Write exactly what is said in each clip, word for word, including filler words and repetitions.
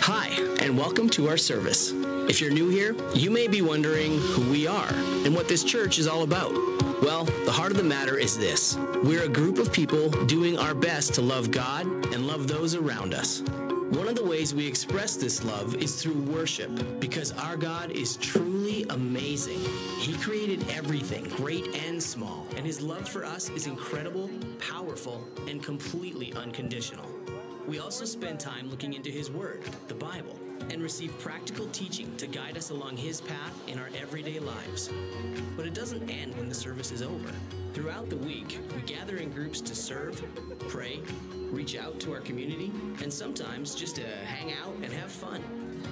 Hi, and welcome to our service. If you're new here, you may be wondering who we are and what this church is all about. Well, the heart of the matter is this. We're a group of people doing our best to love God and love those around us. One of the ways we express this love is through worship, because our God is truly amazing. He created everything, great and small, and his love for us is incredible, powerful, and completely unconditional. We also spend time looking into his word, the Bible, and receive practical teaching to guide us along his path in our everyday lives. But it doesn't end when the service is over. Throughout the week, we gather in groups to serve, pray, reach out to our community, and sometimes just to hang out and have fun.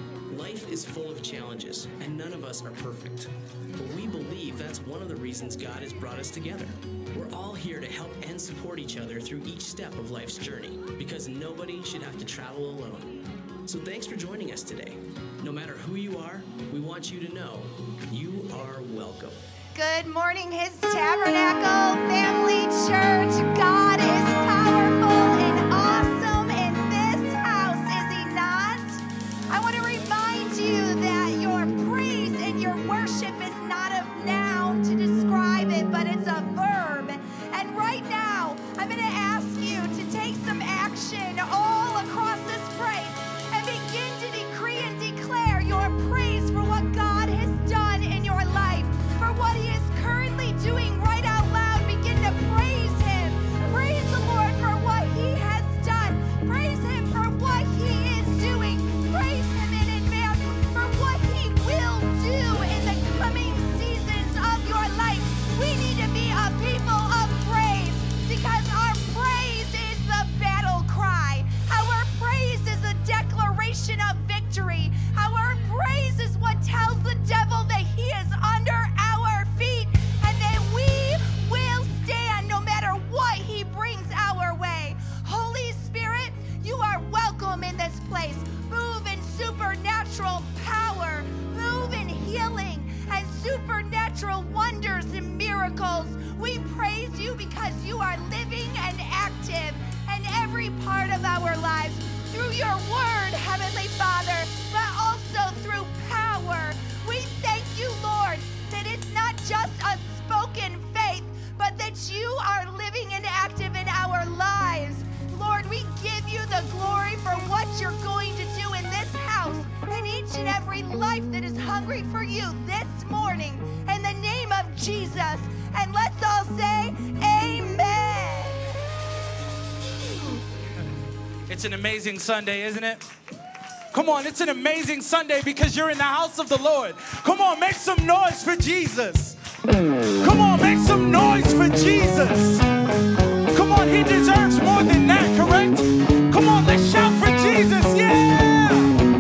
Life is full of challenges, and none of us are perfect. But we believe that's one of the reasons God has brought us together. We're all here to help and support each other through each step of life's journey, because nobody should have to travel alone. So thanks for joining us today. No matter who you are, we want you to know you are welcome. Good morning, His Tabernacle Family Church. God is powerful and awesome in this house, is he not? I want to remind you that your praise and your worship is not a noun to describe it, but it's a verb. And right now, I'm going to ask you to take some action all across this place and begin to decree and declare your praise for what God has done in your life, for what he is currently doing right out loud. Begin to praise him. Praise the Lord for what he has done. Praise him for what he is doing. Praise him in advance for what he will do in the coming seasons of your life. We need to be a people of praise, because our praise is the battle cry. Our praise is a declaration of victory. Our praise is what tells the devil that he is under our feet and that we will stand no matter what he brings our way. Holy Spirit, you are welcome in this place. Move in supernatural power. Move in healing and supernatural wonders and miracles. We praise you because you are living and active in every part of our lives, through your word, Heavenly Father, but also through power. We thank you, Lord, that it's not just a spoken faith, but that you are living and active in our lives. Lord, we give you the glory for what you're going to do in this house and each and every life that is hungry for you this morning, in the name of Jesus. And let's all say amen. It's an amazing Sunday, isn't it? Come on, it's an amazing Sunday because you're in the house of the Lord. Come on, make some noise for Jesus. Come on, make some noise for Jesus. Come on, he deserves more than that, correct? Come on, let's shout for Jesus, yeah!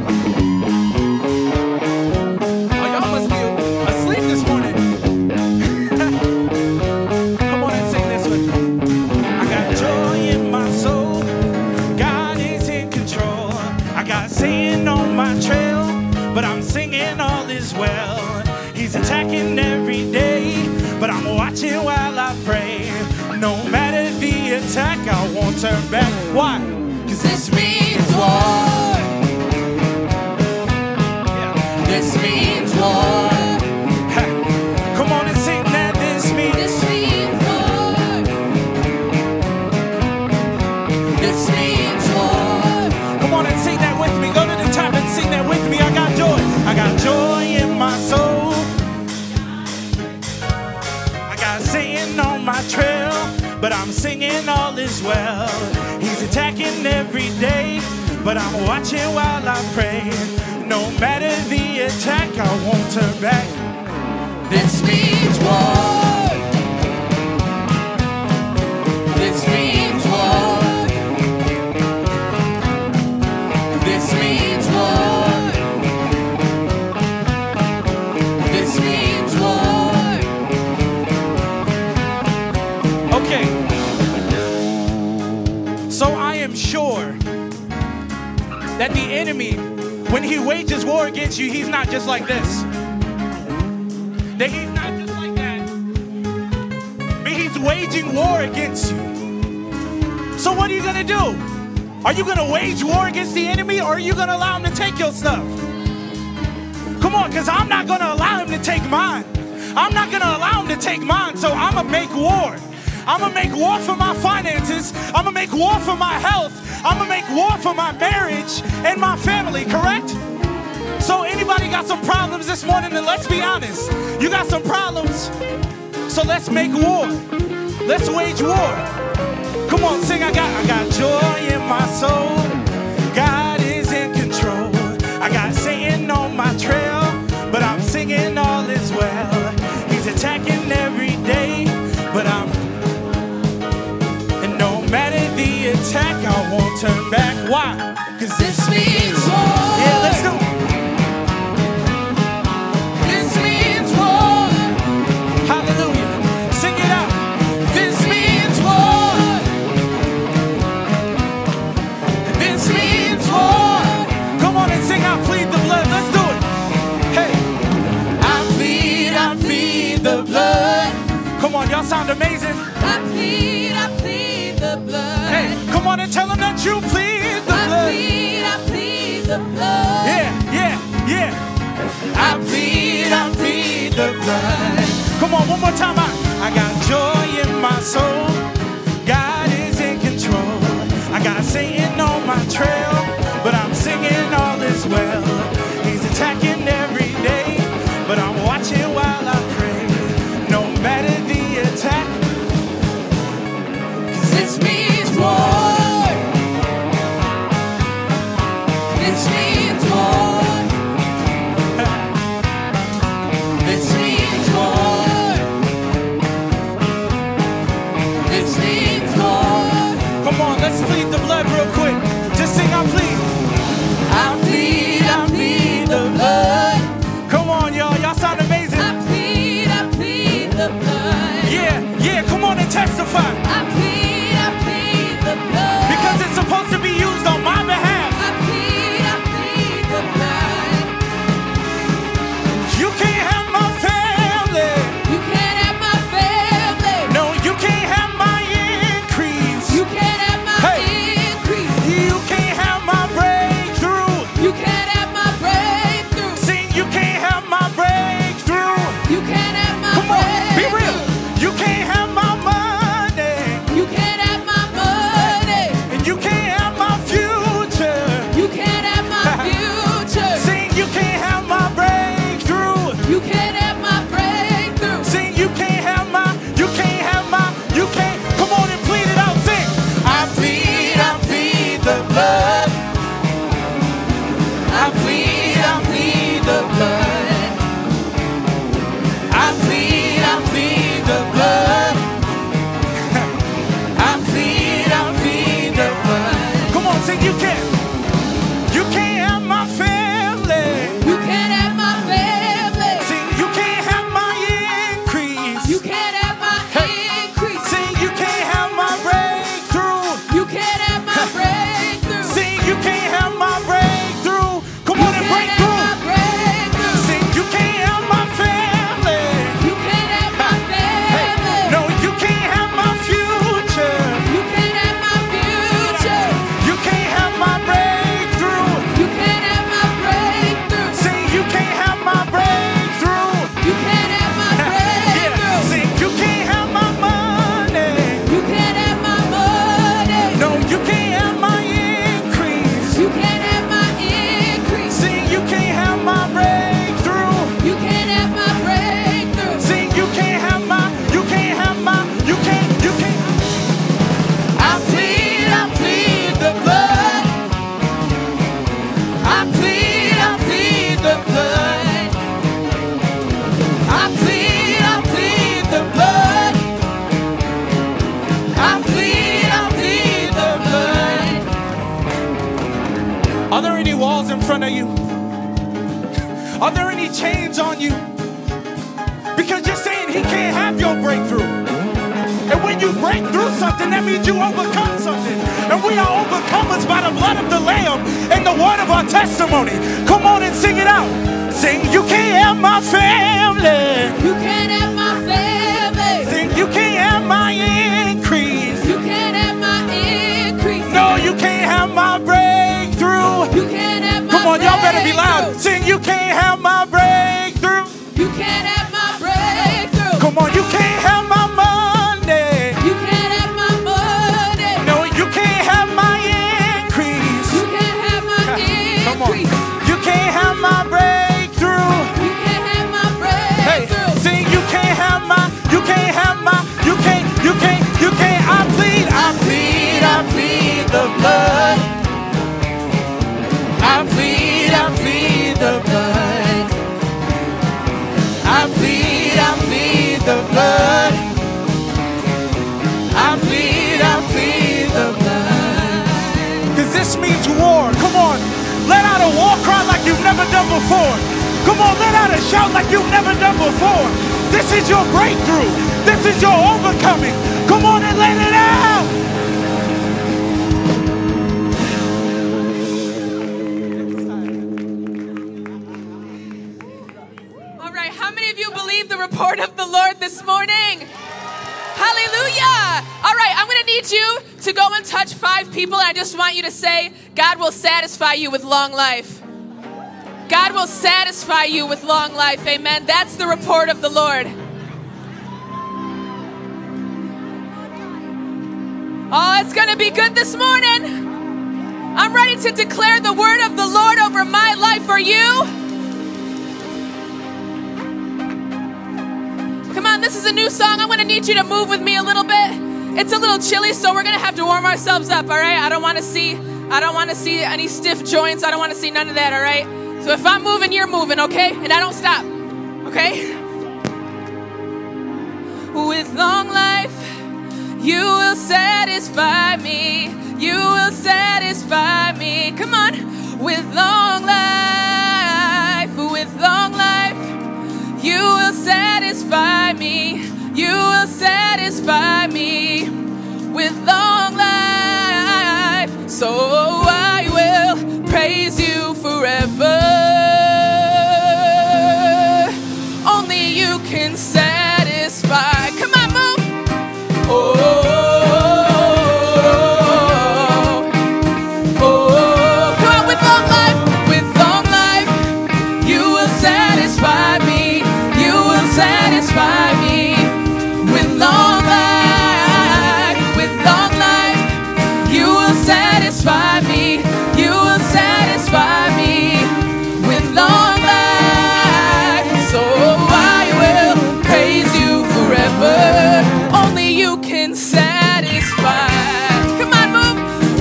Oh, y'all must be asleep this morning. Come on and sing this with me. I got joy in my soul. God is in control. I got sin on my trail, but I'm singing all is well. He's attacking every day, but I'm watching while I pray. No matter the attack, I won't turn back. Why? Cause this means war. Yeah. This means war. Ha. Come on and sing that. This means This means war. This means war. Come on and sing that with me. Go to the top and sing that with me. I got joy. I got joy in my soul. I got sin on my trail, but I'm singing all is well. He's attacking every day, but I'm watching while I pray. No matter the attack, I won't turn back. This means war. This means war. This means war. This means war. Okay. So I am sure that the enemy, when he wages war against you, he's not just like this. That he's not just like that. But he's waging war against you. So what are you going to do? Are you going to wage war against the enemy, or are you going to allow him to take your stuff? Come on, because I'm not going to allow him to take mine. I'm not going to allow him to take mine, so I'm going to make war. I'm going to make war for my finances. I'm going to make war for my health. I'm going to make war for my marriage and my family, correct? So anybody got some problems this morning? And let's be honest, you got some problems, so let's make war. Let's wage war. Come on, sing. I got, I got joy in my soul. God is in control. I got Satan on my trail, but I'm singing all is well. He's attacking every day, but I'm, and no matter the attack, I won't turn back. Why? Cause this means war. Yeah, let's do it. This means war. Hallelujah. Sing it out. This means war. This means war. Come on and sing out, plead the blood. Let's do it. Hey. I plead, I plead the blood. Come on, y'all sound amazing. I plead, I plead the blood. Hey, come on and tell them that you plead the I blood. plead, I plead the blood. Yeah, yeah, yeah. I plead, I plead the blood. Come on, one more time. I, I got joy in my soul. God is in control. I got Satan on my trail, but I'm singing all is well. He's attacking every day, but I'm watching while I pray. No matter the attack, Cause this means war. This means war. This means war. This means war. come on, let's plead the blood real quick. Just sing, I plead. I plead, I plead the blood. Come on, y'all. Y'all sound amazing. I plead, I plead the blood. Yeah, yeah, come on and testify. I plead, I plead the blood. Because it's supposed to be used on my behalf. I plead, I plead the blood. You can't have my family. You can't have my family. No, you can't have my increase. You can't have my Hey. increase. You can't have my breakthrough. You can't have my breakthrough. Sing, you can't have my breakthrough. You can't have my Come on, be breakthrough. real. You can't have my money. You can't have my money. And you can't have my future. You can't have my future. Sing, you can't have my breakthrough. You can't have my breakthrough. Sing, you can't have my, you can't have my, you can't. Come on and plead it out. Sing. I plead, I plead the blood. I plead, I plead the blood. I plead, I plead the blood. I plead, I plead the blood. Come on, sing, you can't. You can't have my family. You can't have my family. Sing, you can't have my increase. You can't have my Hey. increase. Sing, you can't have my breakthrough. You can't have my breakthrough. Sing, you can't have my breakthrough. Come on and You break can't have my through. breakthrough. Sing, you can't have my family. You can't have my Hey, family. no, you can't have my future. You can't have my future. You can't have my breakthrough. You can't have my breakthrough. Sing, you can't have my breakthrough. You can't have my Yeah, breakthrough. sing, you can't have my money. You can't have my money. No, you can't have my increase. You can't have my increase. Sing, you can't have my breakthrough. You can't have my breakthrough. Sing, you can't have my, you can't have my, you can't, you can't. I plead, I plead the blood. I plead, I plead the blood. I plead, I plead the blood. I plead, I plead the blood. Are there any walls in front of you? Are there any chains on you? Because you're saying he can't have your breakthrough. And when you break through something, that means you overcome something. And we are overcomers by the blood of the Lamb and the word of our testimony. Come on and sing it out. Sing, you can't have my family. You can't have my family. Sing, you can't have my increase. You can't have my increase. No, you can't have you can't have my breakthrough. You can't have my breakthrough. Come on, you can't have my money. You can't have my money. No, you can't have my increase. You can't have my Come on. increase. You can't have my breakthrough. You can't have my Hey, breakthrough. sing, you can't have my, you can't have my, you can't, you can't, you can't. I plead, I plead, I plead the blood. I plead, I plead the blood. I plead, I plead the blood. I plead, I plead the blood. Cause this means war. Come on. Let out a war cry like you've never done before. Come on, let out a shout like you've never done before. This is your breakthrough. This is your overcoming. Come on and let it out. All right, how many of you believe the report of the Lord this morning? Hallelujah. All right, I'm going to need you to go and touch five people. I just want you to say, God will satisfy you with long life. God will satisfy you with long life. Amen. That's the report of the Lord. Oh, it's going to be good this morning. I'm ready to declare the word of the Lord over my life. Are you? Come on, this is a new song. I'm going to need you to move with me a little bit. It's a little chilly, so we're going to have to warm ourselves up, all right? I don't want to see I don't want to see any stiff joints. I don't want to see none of that, all right? So if I'm moving, you're moving, okay? And I don't stop, okay? With long life, you will satisfy me. You will satisfy me. Come on. With long life, with long life, you will satisfy me. You will satisfy me with long life. So I will praise you forever. Only you can satisfy. Come on, move. Oh, oh, oh. Come on, with long life, with long life, you will satisfy me. You will satisfy me with long life, with long life. You will satisfy me. You will satisfy me with long life. So I will praise you forever. Only you can satisfy. Come on, move. Oh,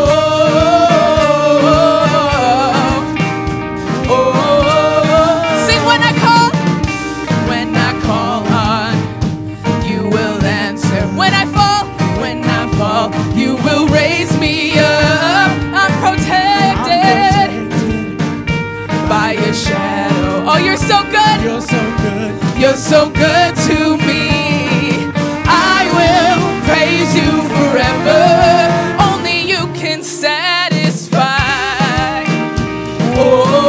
oh, oh, oh. Sing when I call. When I call on, you will answer. When I fall, when I fall, you will raise me up. I'm protected by your shadow. Oh, you're so good. You're so good. You're so good to me. I will praise you forever. Only you can satisfy. Oh,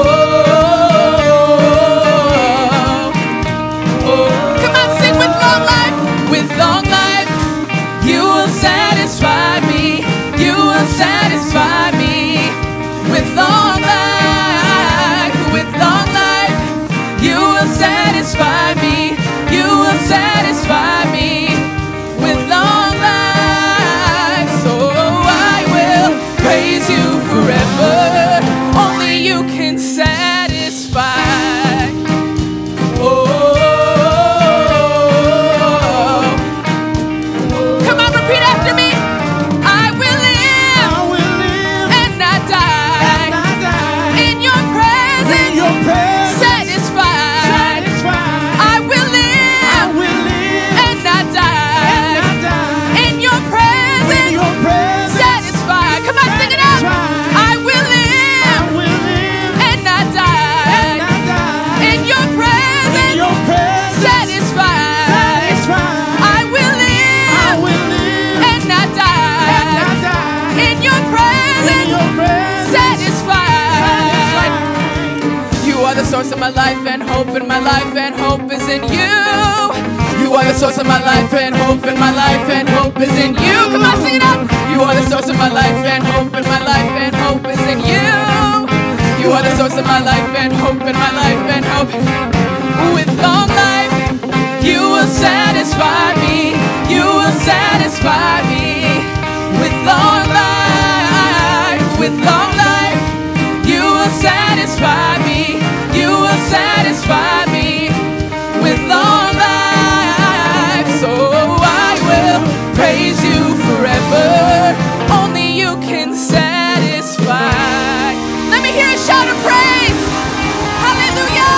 oh. Come on, sing with long life. With long life, you will satisfy me. You will satisfy me. With long life, with long life, you will satisfy me. You will satisfy me with long life. So I will praise you forever. Only you can satisfy. Oh, come on, repeat after me. I will live, I will live and not die, and not die in your presence, in your presence. satisfied. Satisfied. I will I live will live and not die, and not die in your in presence, your presence. satisfied. Come on, sing it out. Satisfied. I will I live will live and not die, and not die in your in presence, your presence. satisfied. Satisfied. I will I live will live and not and die, not die in your in presence, your presence. satisfied. Satisfied. You are the source of my life and hope in my life, and hope is in you. You are the source of my life and hope in my life, and hope is in you. Come on, sing it out. You are the source of my life and hope in my life, and hope is in you. You are the source of my life and hope in my life and hope. With long life, you will satisfy me. You will satisfy me. With long life, with long life, you will satisfy me. You will satisfy me. With long life, so I will praise you forever. Only you can satisfy. Let me hear a shout of praise. Hallelujah.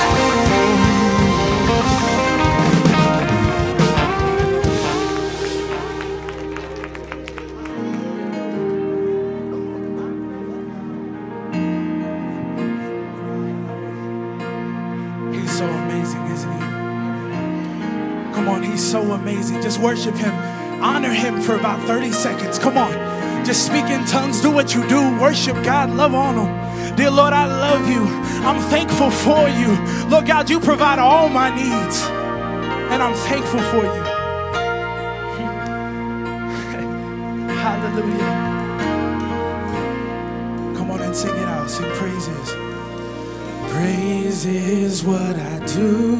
He's so amazing, isn't he? Come on, he's so amazing. Just worship him. Honor him for about thirty seconds. Come on. Just speak in tongues. Do what you do. Worship God. Love on him. Dear Lord, I love you. I'm thankful for you. Lord God, you provide all my needs. And I'm thankful for you. Hallelujah. Come on and sing it out. Sing praises. Praise is what I do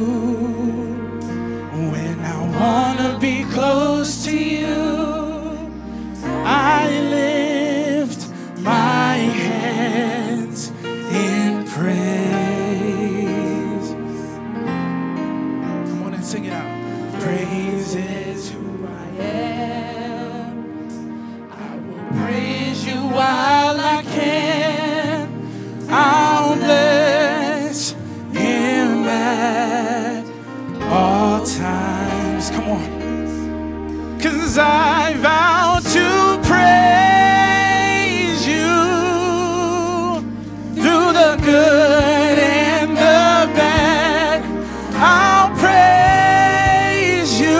when I want to be close to you. I lift my hands in praise. Come on and sing it out. Praise is who I am. I will praise you while I can. I'll bless him at all times. Come on. 'Cause I vow to praise you through the good and the bad. I'll praise you.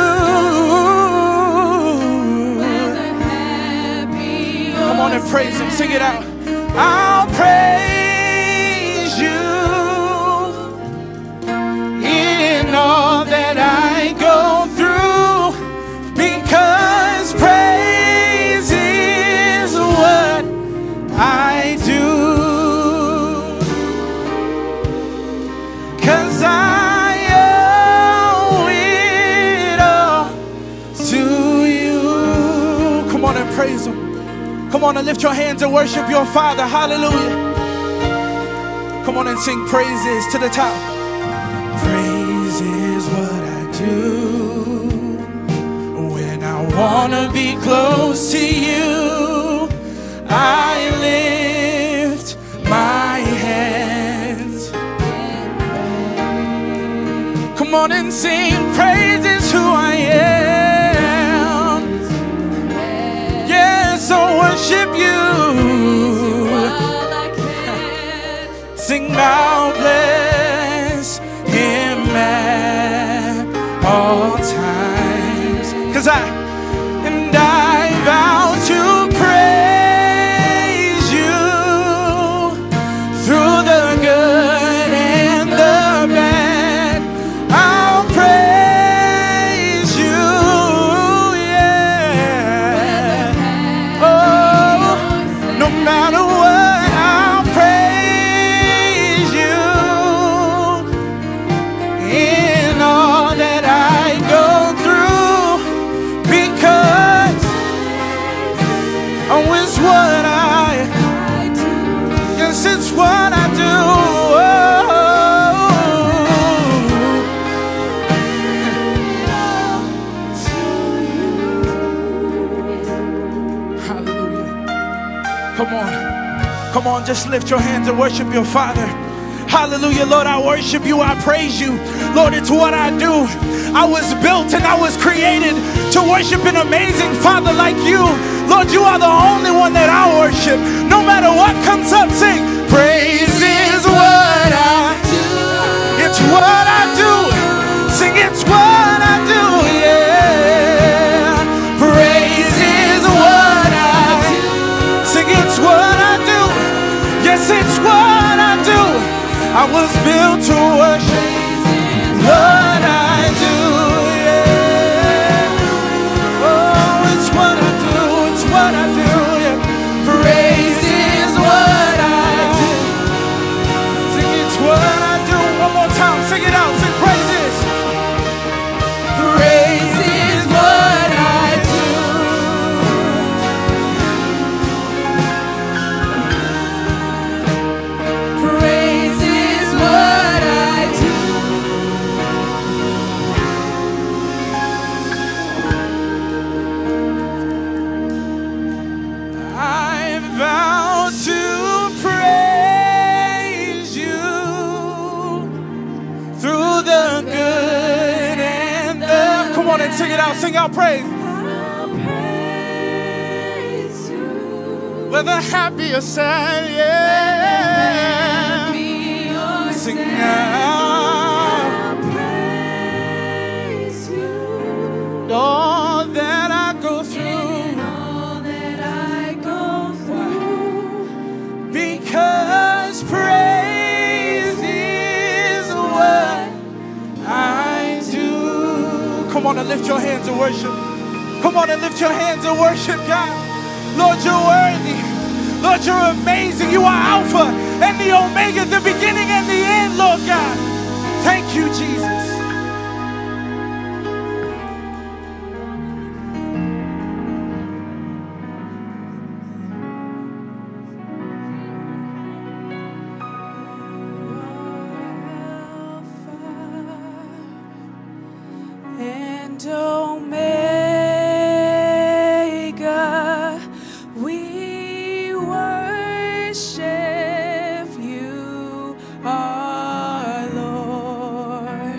Come on and praise him. Sing it out. I'll praise you in all that I go through, because praise is what I do. 'Cause I owe it all to you. Come on and praise him. Come on and lift your hands and worship your Father. Hallelujah. Come on and sing praises to the top. Praise is what I do when I wanna be close to you. I lift my hands. Come on and sing praises who I am. Yes, I'll worship you. Sing now, bless him at all times. 'Cause I, and I vow to praise you through the good and the bad. I'll praise you, yeah. Oh, no matter what, I'll praise you in all that I go through, because oh, it's what I, yes, it's what I do. Oh. Hallelujah. Come on. Come on, just lift your hands and worship your Father. Hallelujah, Lord, I worship you, I praise you. Lord, it's what I do. I was built and I was created to worship an amazing Father like you. Lord, you are the only one that I worship. No matter what comes up, sing, praise is what I do. It's what I do. Sing, it's what I do, yeah. Praise is what I do. Sing, it's what I do. Yes, it's what I do. I was built to worship what I do, yeah. Oh, it's what I do, it's what I do, yeah. Praise is what I do. out, sing out praise. Whether happy or sad, yeah. Sing out. All that I go through. All that I go through. Because praise is what I do. Come on and lift your hands and worship. Come on and lift your hands and worship God. Lord, you're worthy. Lord, you're amazing. You are Alpha and the Omega, the beginning and the end, Lord God. Thank you, Jesus. And Omega, we worship you, our Lord.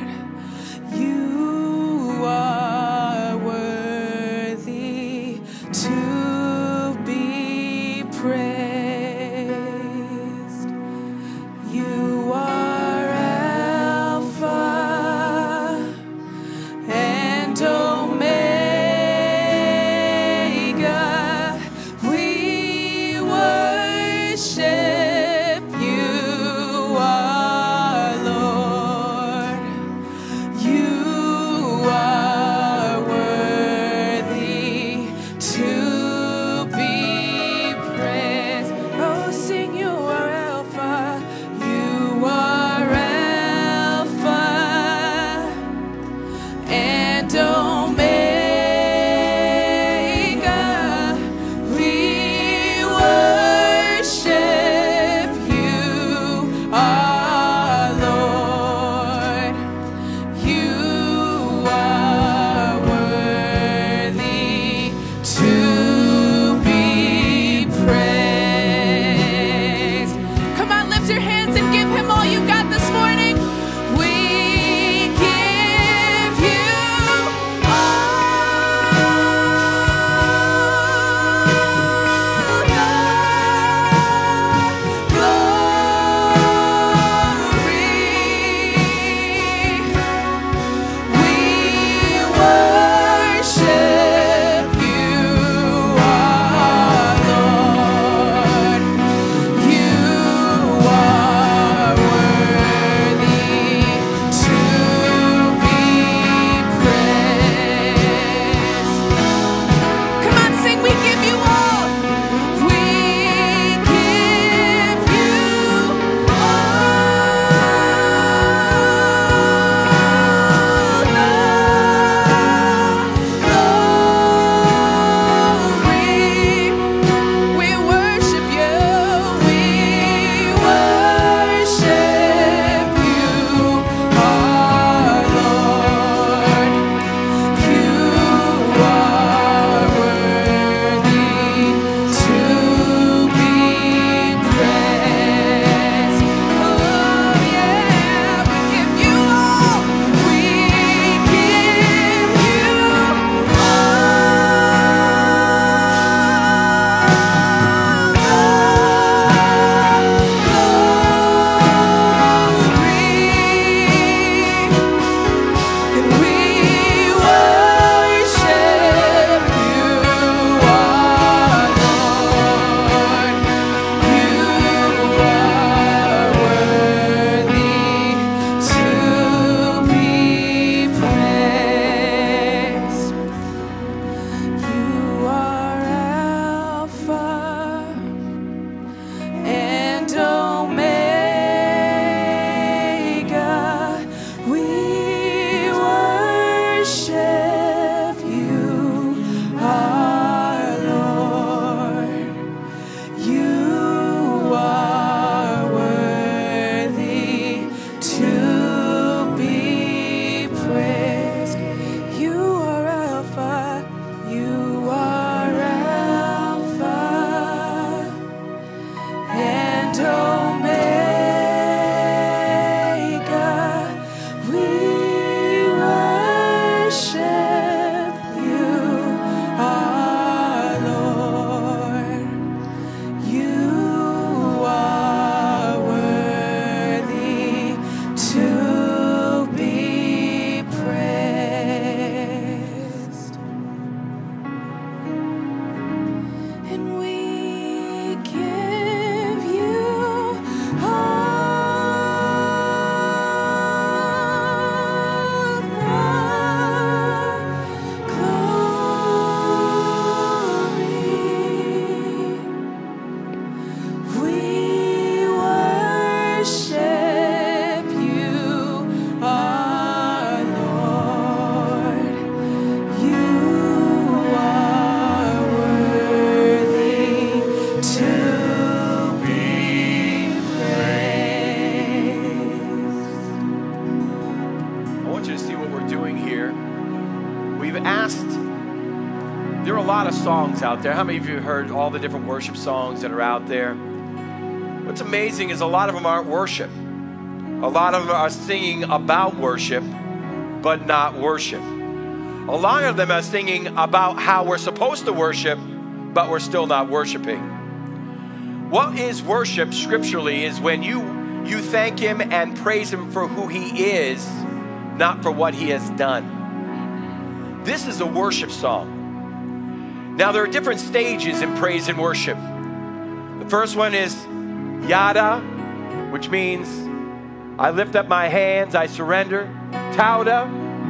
lot of songs out there. How many of you have heard all the different worship songs that are out there? What's amazing is a lot of them aren't worship. A lot of them are singing about worship, but not worship. A lot of them are singing about how we're supposed to worship, but we're still not worshiping. What is worship scripturally is when you, you thank Him and praise Him for who He is, not for what He has done. This is a worship song. Now, there are different stages in praise and worship. The first one is Yada, which means I lift up my hands, I surrender. Tauda,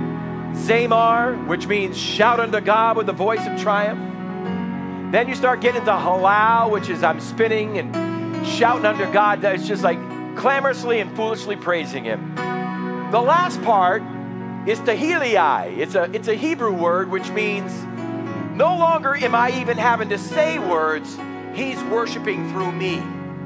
Zamar, which means shout unto God with the voice of triumph. Then you start getting into Halal, which is I'm spinning and shouting unto God. It's just like clamorously and foolishly praising Him. The last part is Tehilai. It's a, it's a Hebrew word which means no longer am I even having to say words. He's worshiping through me.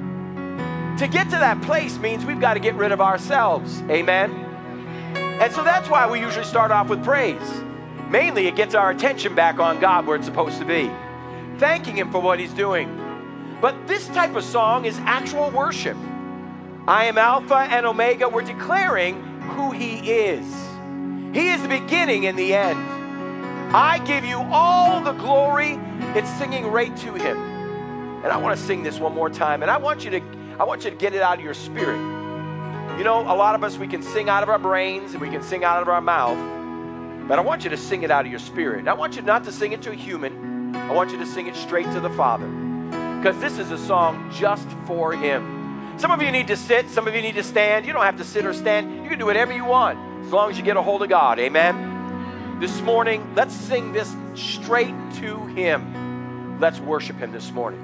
To get to that place means we've got to get rid of ourselves. Amen? And so that's why we usually start off with praise. Mainly it gets our attention back on God where it's supposed to be. Thanking Him for what He's doing. But this type of song is actual worship. I am Alpha and Omega. We're declaring who He is. He is the beginning and the end. I give you all the glory. It's singing right to Him. And I want to sing this one more time. And I want you to, I want you to get it out of your spirit. You know, a lot of us, we can sing out of our brains and we can sing out of our mouth. But I want you to sing it out of your spirit. I want you not to sing it to a human. I want you to sing it straight to the Father. Because this is a song just for Him. Some of you need to sit. Some of you need to stand. You don't have to sit or stand. You can do whatever you want as long as you get a hold of God. Amen? This morning, let's sing this straight to Him. Let's worship Him this morning.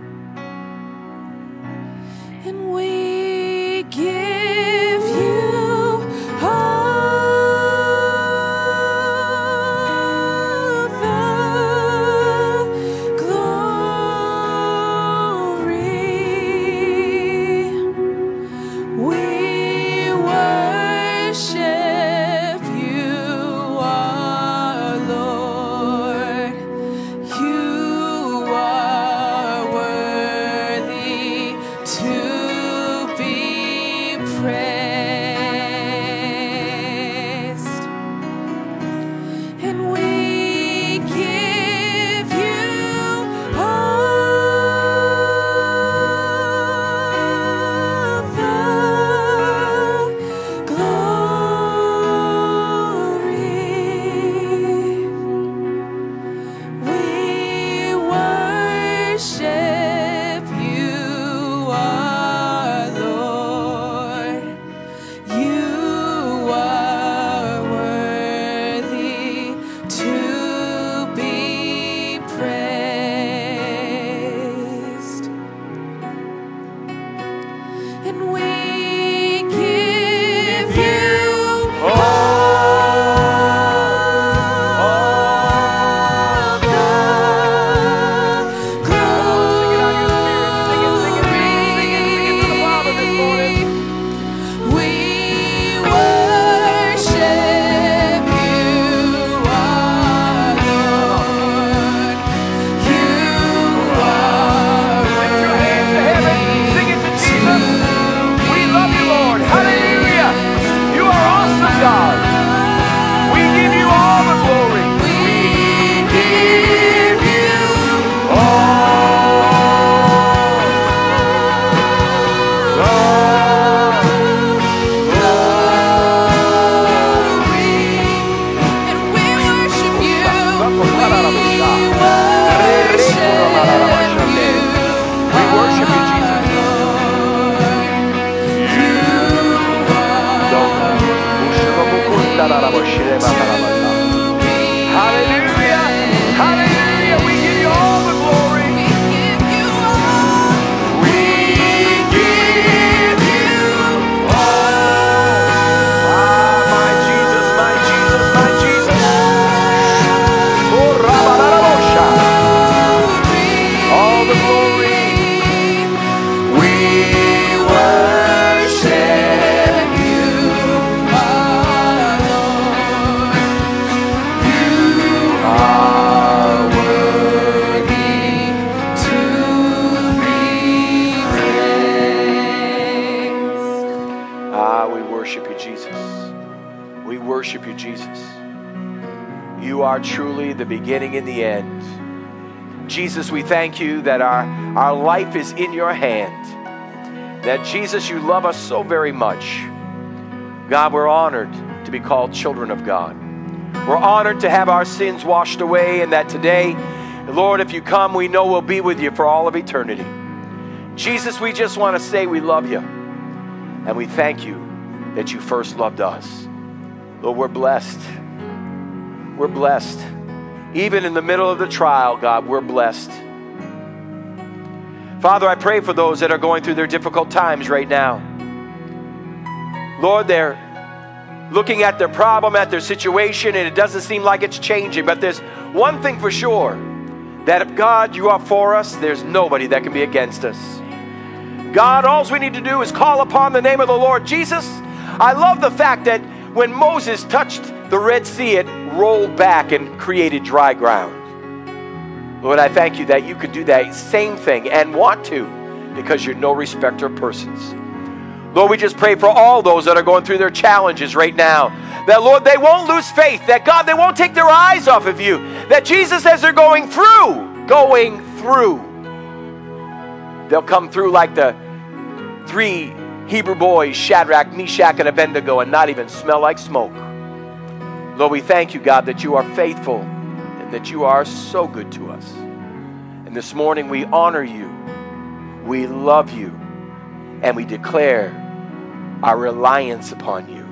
And we give you all the glory. We worship you, our Lord. You are worthy to be praised. And we give you all the glory. We worship you, our Lord. You are worthy to be praised. And we give you all the glory. We worship you, our Lord. You are worthy Sing it to Jesus. We love you, Lord. Hallelujah. You are awesome, God. We give you all the glory. We give you and we worship you. We worship you, We worship you, Jesus. Hallelujah. Hallelujah. We give you all the glory. We give you all. We give you Ah, my Jesus, my Jesus, my Jesus. Oh, rabarabosha. All the glory. We worship you, our Lord. worship you, Jesus. We worship you, Jesus. You are truly the beginning and the end. Jesus, we thank you that our, our life is in your hand. That, Jesus, you love us so very much. God, we're honored to be called children of God. We're honored to have our sins washed away, and that today, Lord, if you come, we know we'll be with you for all of eternity. Jesus, we just want to say we love you, and we thank you that you first loved us. Lord, we're blessed. We're blessed. Even in the middle of the trial, God, we're blessed. Father, I pray for those that are going through their difficult times right now. Lord, they're looking at their problem, at their situation, and it doesn't seem like it's changing. But there's one thing for sure, that if God, you are for us, there's nobody that can be against us. God, all we need to do is call upon the name of the Lord. Jesus, I love the fact that when Moses touched the Red Sea, it rolled back and created dry ground. Lord, I thank you that you can do that same thing and want to, because you're no respecter of persons. Lord, we just pray for all those that are going through their challenges right now. That, Lord, they won't lose faith. That, God, they won't take their eyes off of you. That, Jesus, as they're going through, going through, they'll come through like the three Hebrew boys, Shadrach, Meshach, and Abednego, and not even smell like smoke. Lord, we thank you, God, that you are faithful and that you are so good to us. And this morning we honor you, we love you, and we declare our reliance upon you.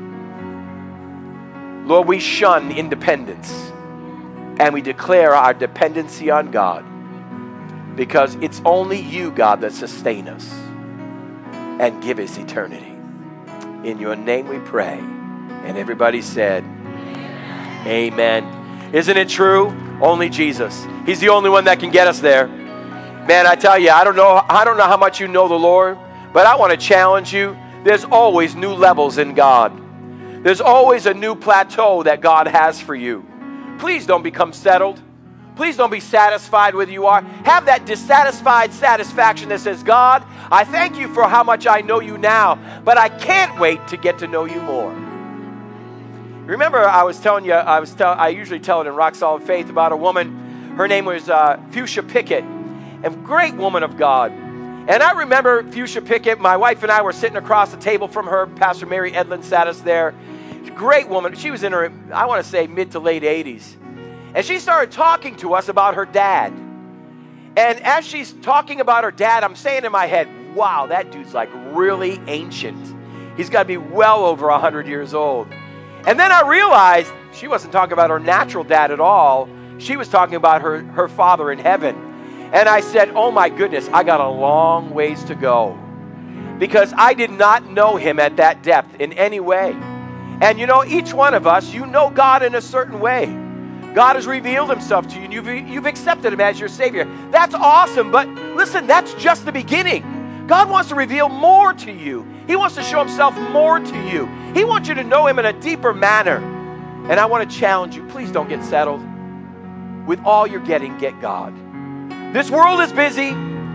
Lord, we shun independence, and we declare our dependency on God, because it's only you, God, that sustain us and give us eternity. In your name we pray. And everybody said, Amen. Amen. Isn't it true? Only Jesus. He's the only one that can get us there. Man, I tell you, I don't know, I don't know how much you know the Lord, but I want to challenge you. There's always new levels in God. There's always a new plateau that God has for you. Please don't become settled. Please don't be satisfied with who you are. Have that dissatisfied satisfaction that says, God, I thank you for how much I know you now, but I can't wait to get to know you more. Remember, I was telling you, I was tell, I usually tell it in Rock Solid Faith about a woman. Her name was uh, Fuchsia Pickett, a great woman of God. And I remember Fuchsia Pickett, my wife and I were sitting across the table from her. Pastor Mary Edlin sat us there. Great woman. She was in her, I want to say, mid to late eighties. And she started talking to us about her dad. And as she's talking about her dad, I'm saying in my head, wow, that dude's like really ancient. He's got to be well over one hundred years old. And then I realized she wasn't talking about her natural dad at all. She was talking about her, her father in heaven. And I said, oh my goodness, I got a long ways to go. Because I did not know him at that depth in any way. And you know, each one of us, you know God in a certain way. God has revealed himself to you, and you've, you've accepted him as your Savior. That's awesome, but listen, that's just the beginning. God wants to reveal more to you. He wants to show himself more to you. He wants you to know him in a deeper manner. And I want to challenge you, please don't get settled. With all you're getting, get God. This world is busy.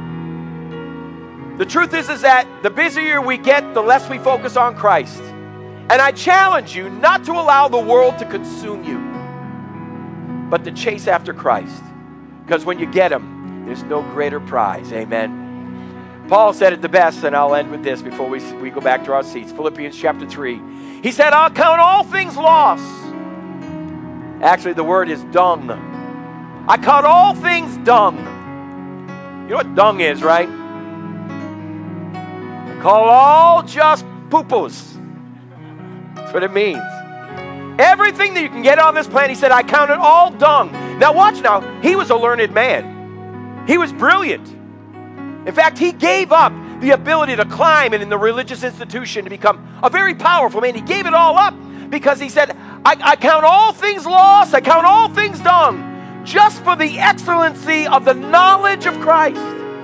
The truth is, is that the busier we get, the less we focus on Christ. And I challenge you not to allow the world to consume you, but to chase after Christ. Because when you get him, there's no greater prize. Amen. Paul said it the best, and I'll end with this before we, we go back to our seats. Philippians chapter three. He said, I'll count all things lost. Actually, the word is dung. I count all things dung. You know what dung is, right? I call all just poo-poos. That's what it means. Everything that you can get on this planet, he said, I count it all dung. Now watch now, he was a learned man. He was brilliant. In fact, he gave up the ability to climb and in the religious institution to become a very powerful man. He gave it all up because he said, I, I count all things lost, I count all things dung, just for the excellency of the knowledge of Christ.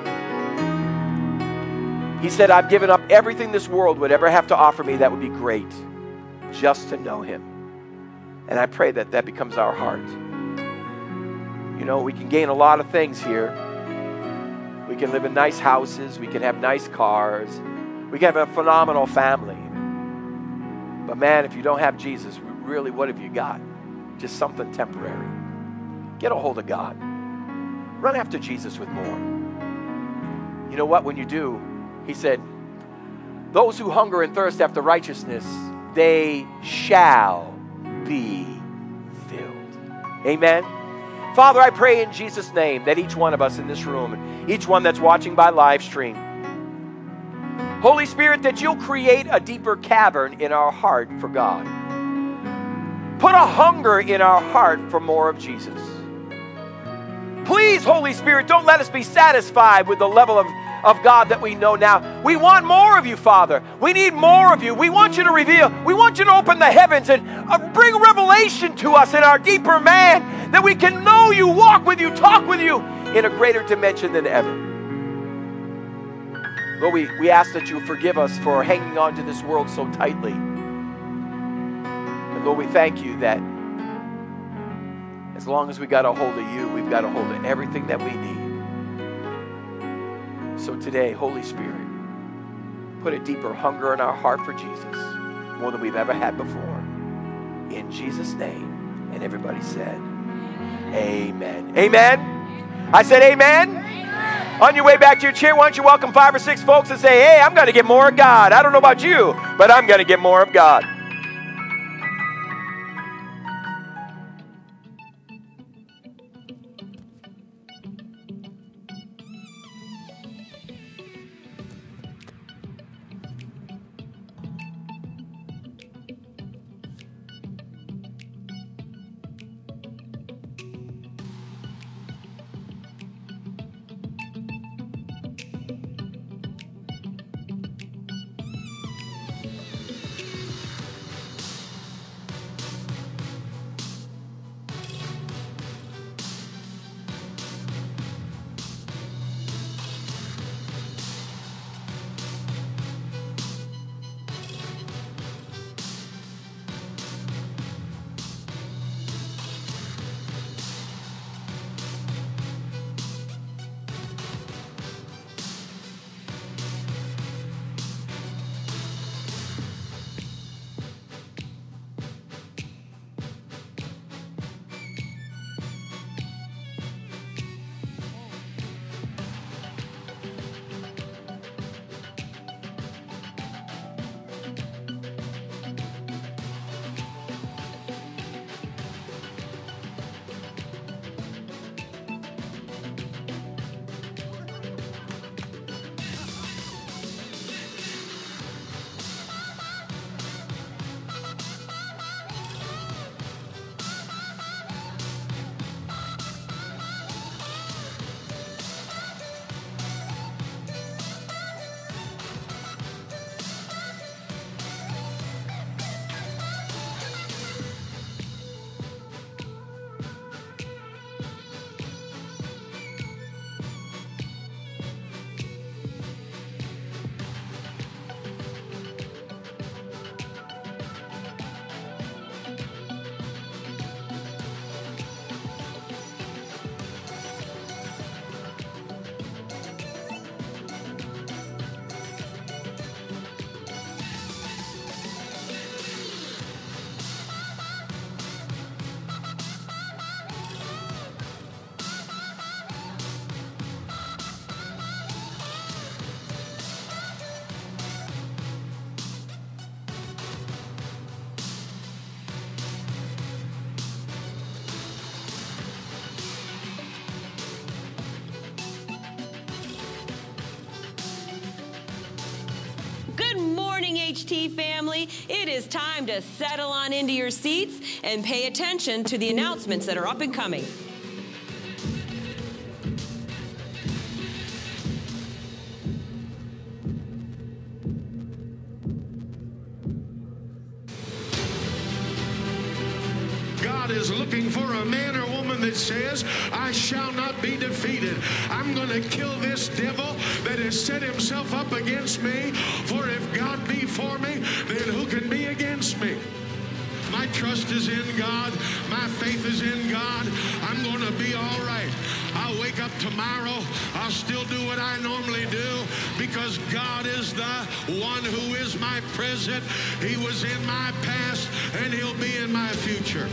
He said, I've given up everything this world would ever have to offer me that would be great, just to know him. And I pray that that becomes our heart. You know, we can gain a lot of things here. We can live in nice houses. We can have nice cars. We can have a phenomenal family. But man, if you don't have Jesus, really, what have you got? Just something temporary. Get a hold of God. Run after Jesus with more. You know what? When you do, he said, those who hunger and thirst after righteousness, they shall be filled. Amen. Father, I pray in Jesus' name that each one of us in this room, and each one that's watching by live stream, Holy Spirit, that you'll create a deeper cavern in our heart for God. Put a hunger in our heart for more of Jesus. Please, Holy Spirit, don't let us be satisfied with the level of, of God that we know now. We want more of you, Father. We need more of you. We want you to reveal. We want you to open the heavens and uh, bring revelation to us in our deeper man, that we can know you, walk with you, talk with you in a greater dimension than ever. Lord, we, we ask that you forgive us for hanging on to this world so tightly. And Lord, we thank you that as long as we got a hold of you, we've got a hold of everything that we need. So today, Holy Spirit, put a deeper hunger in our heart for Jesus, more than we've ever had before. In Jesus' name. And everybody said, amen. Amen. I said amen. On your way back to your chair, why don't you welcome five or six folks and say, hey, I'm going to get more of God. I don't know about you, but I'm going to get more of God. H T family, it is time to settle on into your seats and pay attention to the announcements that are up and coming. God is looking for a man or woman that says, I shall not be defeated. I'm going to kill this devil that has set himself up against me. For if God be for me, then who can be against me? My trust is in God. My faith is in God. I'm going to be all right. I'll wake up tomorrow. I'll still do what I normally do because God is the one who is my present. He was in my past and he'll be in my future.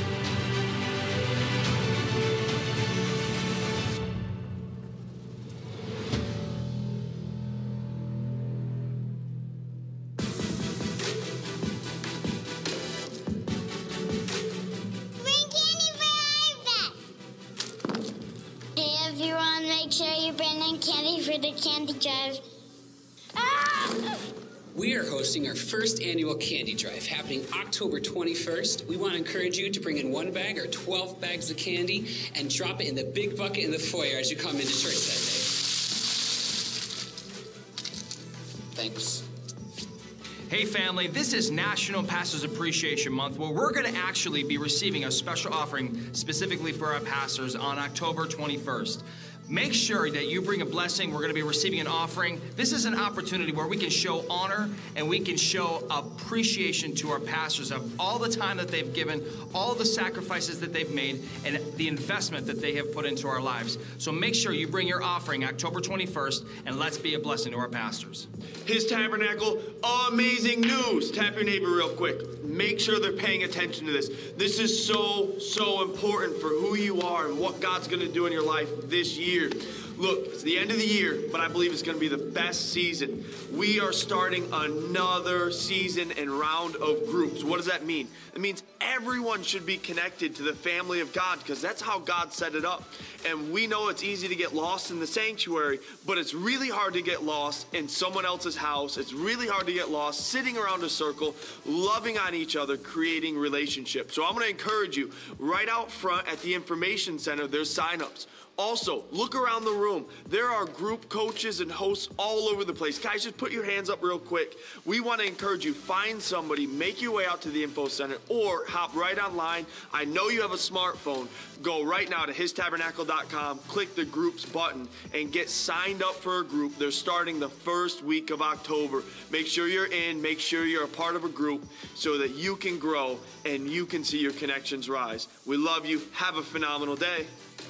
Make sure you bring in candy for the candy drive. Ah! We are hosting our first annual candy drive happening October twenty-first. We want to encourage you to bring in one bag or twelve bags of candy and drop it in the big bucket in the foyer as you come into church that day. Thanks. Hey family, this is National Pastors Appreciation Month where we're going to actually be receiving a special offering specifically for our pastors on October twenty-first. Make sure that you bring a blessing. We're going to be receiving an offering. This is an opportunity where we can show honor and we can show appreciation to our pastors of all the time that they've given, all the sacrifices that they've made, and the investment that they have put into our lives. So make sure you bring your offering October twenty-first, and let's be a blessing to our pastors. His Tabernacle, amazing news. Tap your neighbor real quick. Make sure they're paying attention to this. This is so, so important for who you are and what God's going to do in your life this year. Look, it's the end of the year, but I believe it's going to be the best season. We are starting another season and round of groups. What does that mean? It means everyone should be connected to the family of God because that's how God set it up. And we know it's easy to get lost in the sanctuary, but it's really hard to get lost in someone else's house. It's really hard to get lost sitting around a circle, loving on each other, creating relationships. So I'm going to encourage you, right out front at the information center, there's signups. Also, look around the room. There are group coaches and hosts all over the place. Guys, just put your hands up real quick. We want to encourage you, find somebody, make your way out to the info center, or hop right online. I know you have a smartphone. Go right now to his tabernacle dot com, click the groups button, and get signed up for a group. They're starting the first week of October. Make sure you're in. Make sure you're a part of a group so that you can grow and you can see your connections rise. We love you. Have a phenomenal day.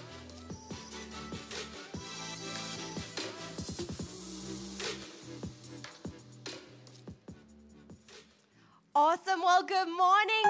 Awesome. Well, good morning,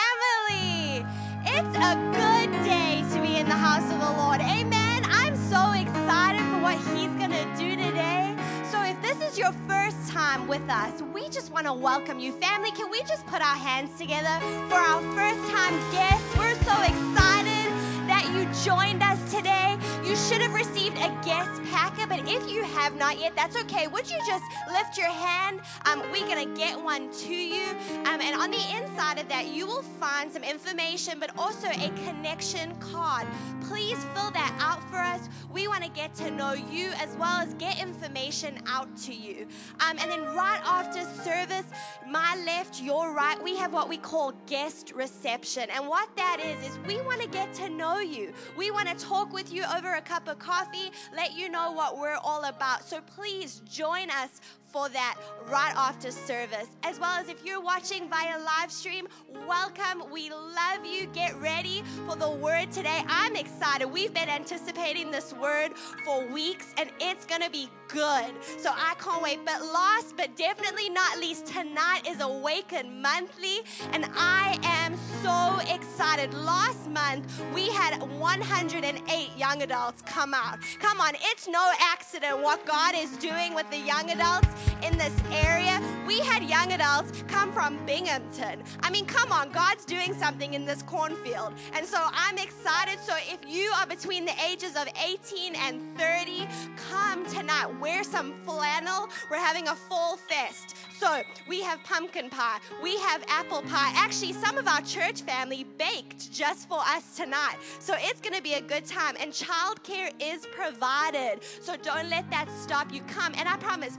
family. It's a good day to be in the house of the Lord. Amen. I'm so excited for what he's going to do today. So if this is your first time with us, we just want to welcome you. Family, can we just put our hands together for our first time guests? We're so excited that you joined us today. You should have received a guest packet, but if you have not yet, that's okay. Would you just lift your hand? Um, we're going to get one to you. Um, and on the inside of that, you will find some information, but also a connection card. Please fill that out for us. We want to get to know you as well as get information out to you. Um, and then right after service, my left, your right, we have what we call guest reception. And what that is, is we want to get to know you. We want to talk with you over a cup of coffee, let you know what we're all about. So please join us for that right after service. As well as if you're watching via live stream, welcome. We love you. Get ready for the word today. I'm excited. We've been anticipating this word for weeks and it's going to be good. So I can't wait. But last but definitely not least, tonight is Awaken Monthly and I am so excited. Last month, we had one hundred eight young adults come out. Come on, it's no accident what God is doing with the young adults in this area. We had young adults come from Binghamton. I mean, come on, God's doing something in this cornfield. And so I'm excited. So if you are between the ages of eighteen and thirty, come tonight. Wear some flannel. We're having a fall fest. So we have pumpkin pie. We have apple pie. Actually, some of our church family baked just for us tonight. So it's going to be a good time. And childcare is provided. So don't let that stop you. Come. And I promise, we don't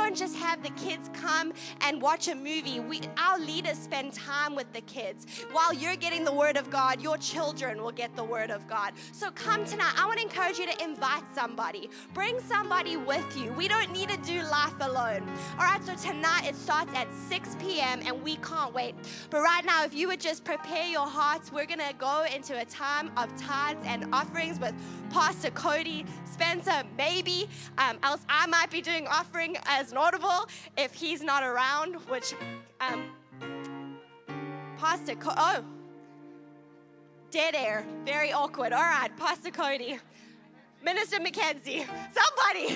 don't just have the kids come and watch a movie. We, our leaders spend time with the kids. While you're getting the word of God, your children will get the word of God. So come tonight. I want to encourage you to invite somebody. Bring somebody with you. We don't need to do life alone. All right, so tonight it starts at six p.m. and we can't wait. But right now, if you would just prepare your hearts, we're going to go into a time of tithes and offerings with Pastor Cody, Spencer, maybe. Um, else I might be doing offering as notable if he's not around, which um, Pastor Co- oh, dead air, very awkward. All right, Pastor Cody, Minister Mackenzie, somebody.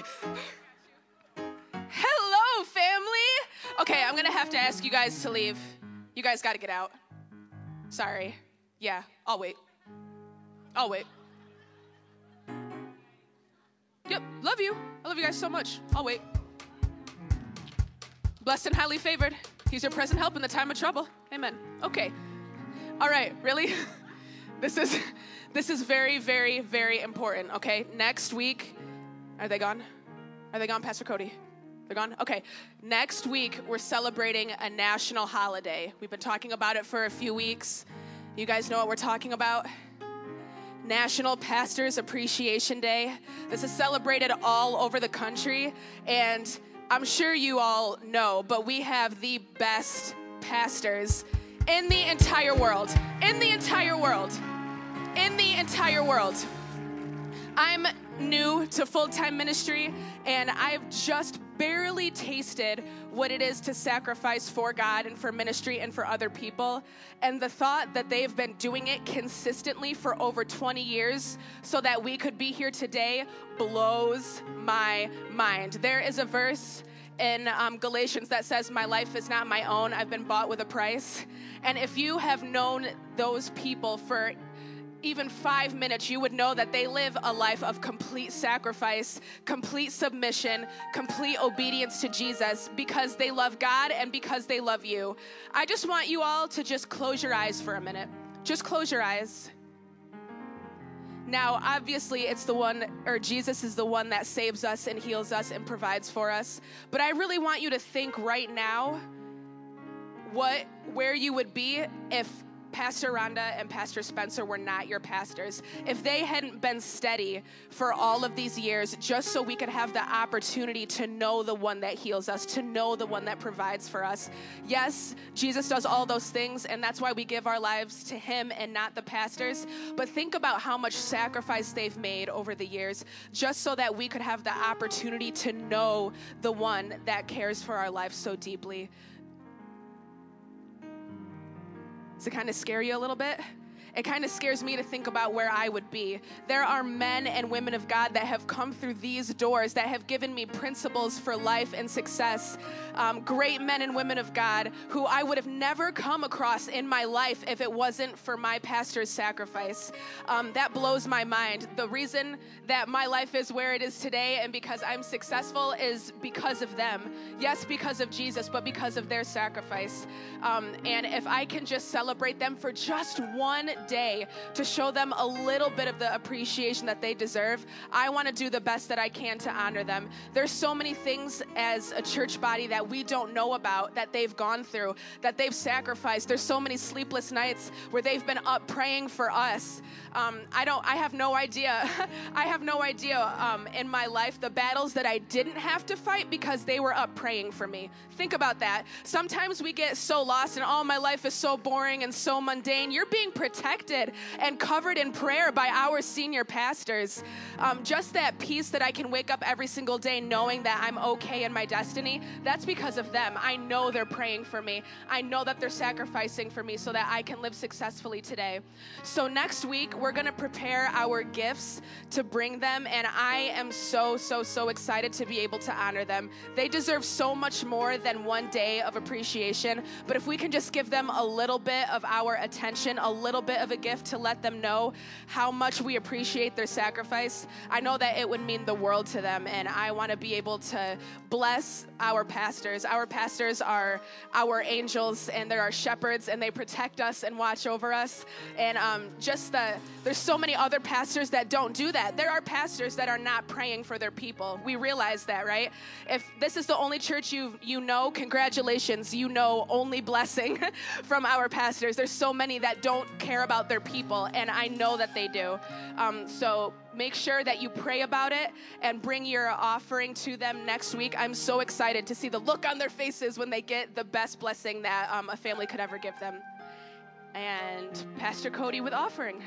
Hello, family. Okay, I'm gonna have to ask you guys to leave. You guys gotta get out. Sorry. Yeah, I'll wait. I'll wait. Yep, love you. I love you guys so much. I'll wait. Blessed and highly favored. He's your present help in the time of trouble. Amen. Okay. All right, really? This is this is very, very, very important, okay? Next week, are they gone? Are they gone, Pastor Cody? They're gone? Okay. Next week, we're celebrating a national holiday. We've been talking about it for a few weeks. You guys know what we're talking about? National Pastors Appreciation Day. This is celebrated all over the country, and I'm sure you all know, but we have the best pastors in the entire world. In the entire world. In the entire world. I'm new to full-time ministry, and I've just barely tasted what it is to sacrifice for God and for ministry and for other people. And the thought that they've been doing it consistently for over twenty years so that we could be here today blows my mind. There is a verse in um, Galatians that says, my life is not my own. I've been bought with a price. And if you have known those people for even five minutes, you would know that they live a life of complete sacrifice, complete submission, complete obedience to Jesus because they love God and because they love you. I just want you all to just close your eyes for a minute. Just close your eyes. Now, obviously, it's the one, or Jesus is the one that saves us and heals us and provides for us. But I really want you to think right now what, where you would be if Pastor Rhonda and Pastor Spencer were not your pastors. If they hadn't been steady for all of these years just so we could have the opportunity to know the one that heals us, to know the one that provides for us. Yes, Jesus does all those things, and that's why we give our lives to him and not the pastors. But think about how much sacrifice they've made over the years just so that we could have the opportunity to know the one that cares for our lives so deeply. Does it kind of scare you a little bit? It kind of scares me to think about where I would be. There are men and women of God that have come through these doors that have given me principles for life and success. Um, great men and women of God who I would have never come across in my life if it wasn't for my pastor's sacrifice. Um, that blows my mind. The reason that my life is where it is today and because I'm successful is because of them. Yes, because of Jesus, but because of their sacrifice. Um, and if I can just celebrate them for just one day to show them a little bit of the appreciation that they deserve, I want to do the best that I can to honor them. There's so many things as a church body that we don't know about that they've gone through, that they've sacrificed. There's so many sleepless nights where they've been up praying for us. Um, I don't, I have no idea. I have no idea um, in my life the battles that I didn't have to fight because they were up praying for me. Think about that. Sometimes we get so lost and all my life is so boring and so mundane. You're being protected and covered in prayer by our senior pastors. Um, just that peace that I can wake up every single day knowing that I'm okay in my destiny, that's because of them. I know they're praying for me. I know that they're sacrificing for me so that I can live successfully today. So next week, we're going to prepare our gifts to bring them, and I am so, so, so excited to be able to honor them. They deserve so much more than one day of appreciation, but if we can just give them a little bit of our attention, a little bit bit of a gift to let them know how much we appreciate their sacrifice, I know that it would mean the world to them, and I want to be able to bless our pastors. Our pastors are our angels, and they're our shepherds, and they protect us and watch over us. And um, just the, there's so many other pastors that don't do that. There are pastors that are not praying for their people. We realize that, right? If this is the only church you you know, congratulations, you know only blessing from our pastors. There's so many that don't care about their people, and I know that they do. Um, so make sure that you pray about it and bring your offering to them next week. I'm so excited to see the look on their faces when they get the best blessing that um, a family could ever give them. And Pastor Cody with offering.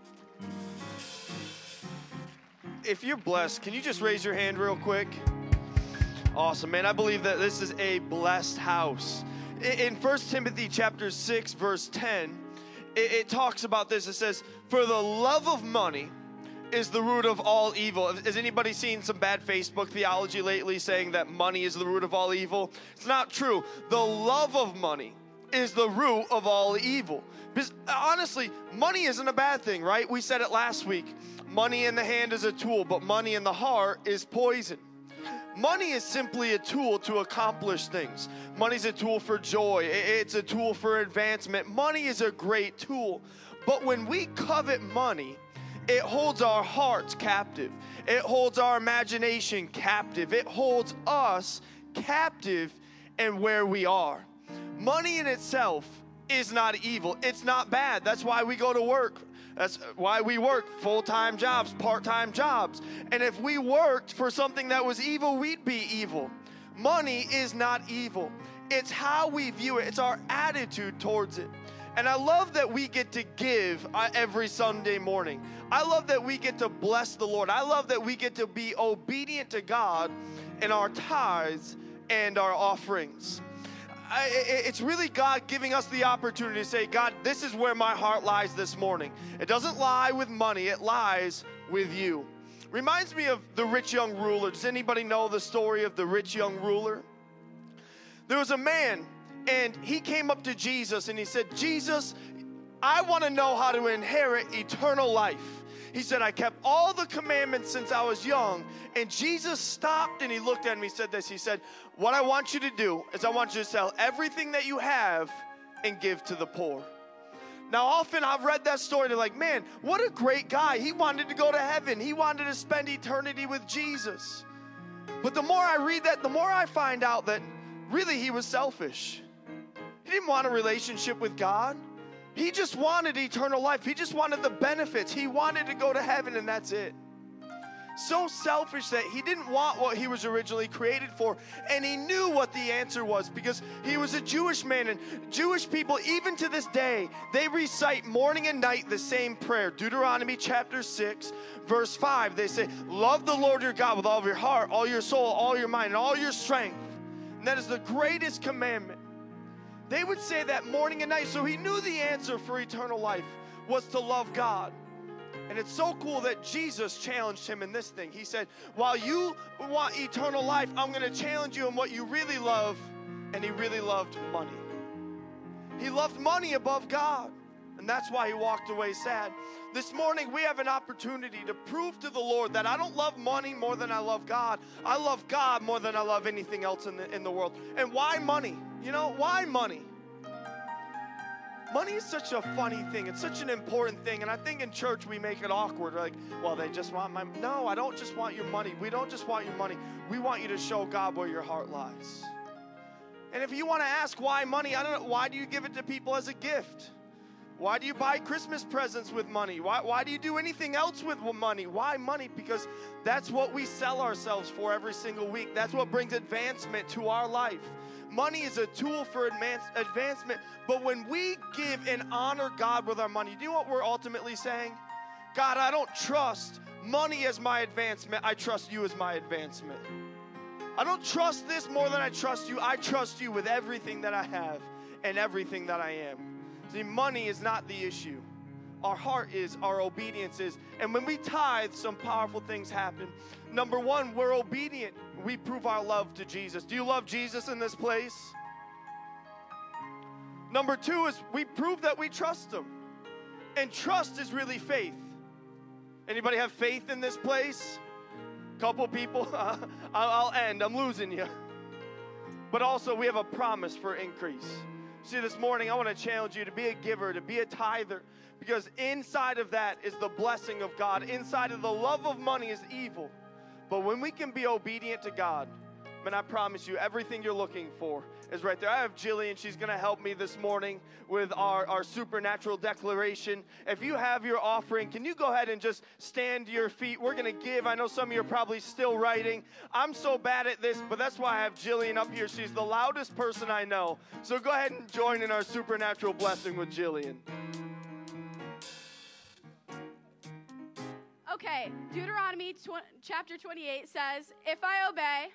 If you're blessed, can you just raise your hand real quick? Awesome, man. I believe that this is a blessed house. In First Timothy chapter six, verse ten, it, it talks about this. It says, "For the love of money is the root of all evil." Has anybody seen some bad Facebook theology lately saying that money is the root of all evil? It's not true. The love of money is the root of all evil. Because honestly, money isn't a bad thing, right? We said it last week. Money in the hand is a tool, but money in the heart is poison. Money is simply a tool to accomplish things. Money's a tool for joy. It's a tool for advancement. Money is a great tool. But when we covet money, it holds our hearts captive. It holds our imagination captive. It holds us captive in where we are. Money in itself is not evil. It's not bad. That's why we go to work. That's why we work full-time jobs, part-time jobs. And if we worked for something that was evil, we'd be evil. Money is not evil. It's how we view it. It's our attitude towards it. And I love that we get to give every Sunday morning. I love that we get to bless the Lord. I love that we get to be obedient to God in our tithes and our offerings. I, it's really God giving us the opportunity to say, God, this is where my heart lies this morning. It doesn't lie with money. It lies with you. Reminds me of the rich young ruler. Does anybody know the story of the rich young ruler? There was a man, and he came up to Jesus, and he said, Jesus, I want to know how to inherit eternal life. He said, I kept all the commandments since I was young. And Jesus stopped and he looked at me and said this. He said, what I want you to do is I want you to sell everything that you have and give to the poor. Now, often I've read that story and I'm like, man, what a great guy. He wanted to go to heaven. He wanted to spend eternity with Jesus. But the more I read that, the more I find out that really he was selfish. He didn't want a relationship with God. He just wanted eternal life. He just wanted the benefits. He wanted to go to heaven, and that's it. So selfish that he didn't want what he was originally created for, and he knew what the answer was because he was a Jewish man, and Jewish people, even to this day, they recite morning and night the same prayer. Deuteronomy chapter six, verse five, they say, love the Lord your God with all of your heart, all your soul, all your mind, and all your strength. And that is the greatest commandment. They would say that morning and night. So he knew the answer for eternal life was to love God. And it's so cool that Jesus challenged him in this thing. He said, while you want eternal life, I'm going to challenge you in what you really love. And he really loved money. He loved money above God. And that's why he walked away sad. This morning, we have an opportunity to prove to the Lord that I don't love money more than I love God. I love God more than I love anything else in the, in the world. And why money? You know, why money? Money is such a funny thing. It's such an important thing. And I think in church we make it awkward. We're like, well, they just want my... No, I don't just want your money. We don't just want your money. We want you to show God where your heart lies. And if you want to ask why money, I don't know. Why do you give it to people as a gift? Why do you buy Christmas presents with money? Why, why do you do anything else with money? Why money? Because that's what we sell ourselves for every single week. That's what brings advancement to our life. Money is a tool for advance, advancement. But when we give and honor God with our money, do you know what we're ultimately saying? God, I don't trust money as my advancement. I trust you as my advancement. I don't trust this more than I trust you. I trust you with everything that I have and everything that I am. See, money is not the issue. Our heart is, our obedience is. And when we tithe, some powerful things happen. Number one, we're obedient. We prove our love to Jesus. Do you love Jesus in this place? Number two is we prove that we trust him. And trust is really faith. Anybody have faith in this place? Couple people. I'll end. I'm losing you. But also, we have a promise for increase. See, this morning, I want to challenge you to be a giver, to be a tither, because inside of that is the blessing of God. Inside of the love of money is evil. But when we can be obedient to God, man, I promise you, everything you're looking for is right there. I have Jillian. She's going to help me this morning with our, our supernatural declaration. If you have your offering, can you go ahead and just stand to your feet? We're going to give. I know some of you are probably still writing. I'm so bad at this, but that's why I have Jillian up here. She's the loudest person I know. So go ahead and join in our supernatural blessing with Jillian. Okay, Deuteronomy tw- chapter twenty-eight says, if I obey,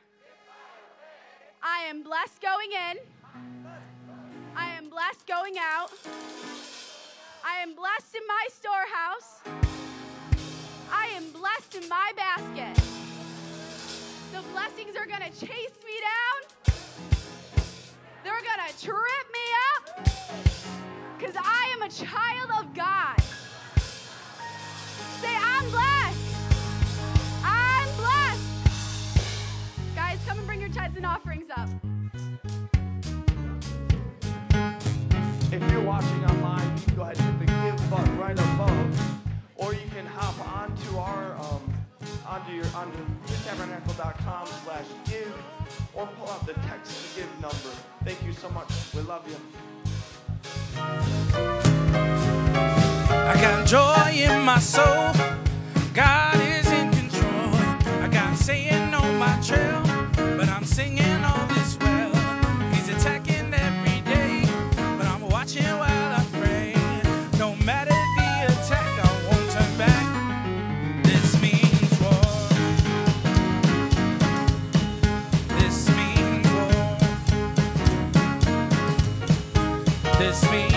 I am blessed going in. I am blessed going out. I am blessed in my storehouse. I am blessed in my basket. The blessings are going to chase me down. They're going to trip me up. Because I am a child of God. Say, I'm blessed. I'm blessed. Guys, come and bring your tithes and offerings up. If you're watching online, you can go ahead and hit the give button right above, or you can hop onto our um, onto your onto tabernacle dot com slash give, or pull out the text to give number. Thank you so much. We love you. I got joy in my soul. God is in control. I got saying on my trail, but I'm singing all this well. He's attacking every day, but I'm watching while I pray. No matter the attack, I won't turn back. This means war. This means war. This means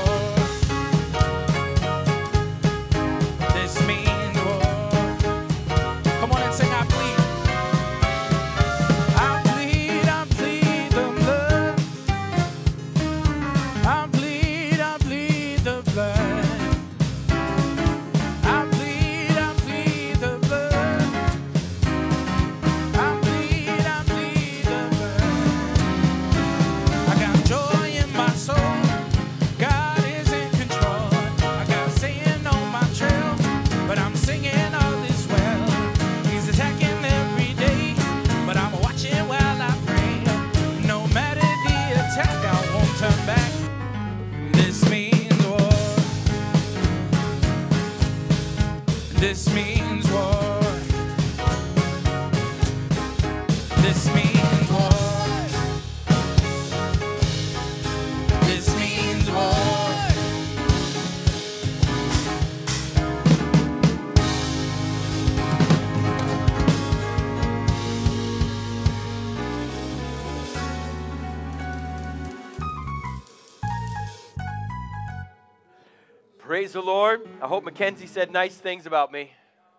Praise the Lord. I hope Mackenzie said nice things about me.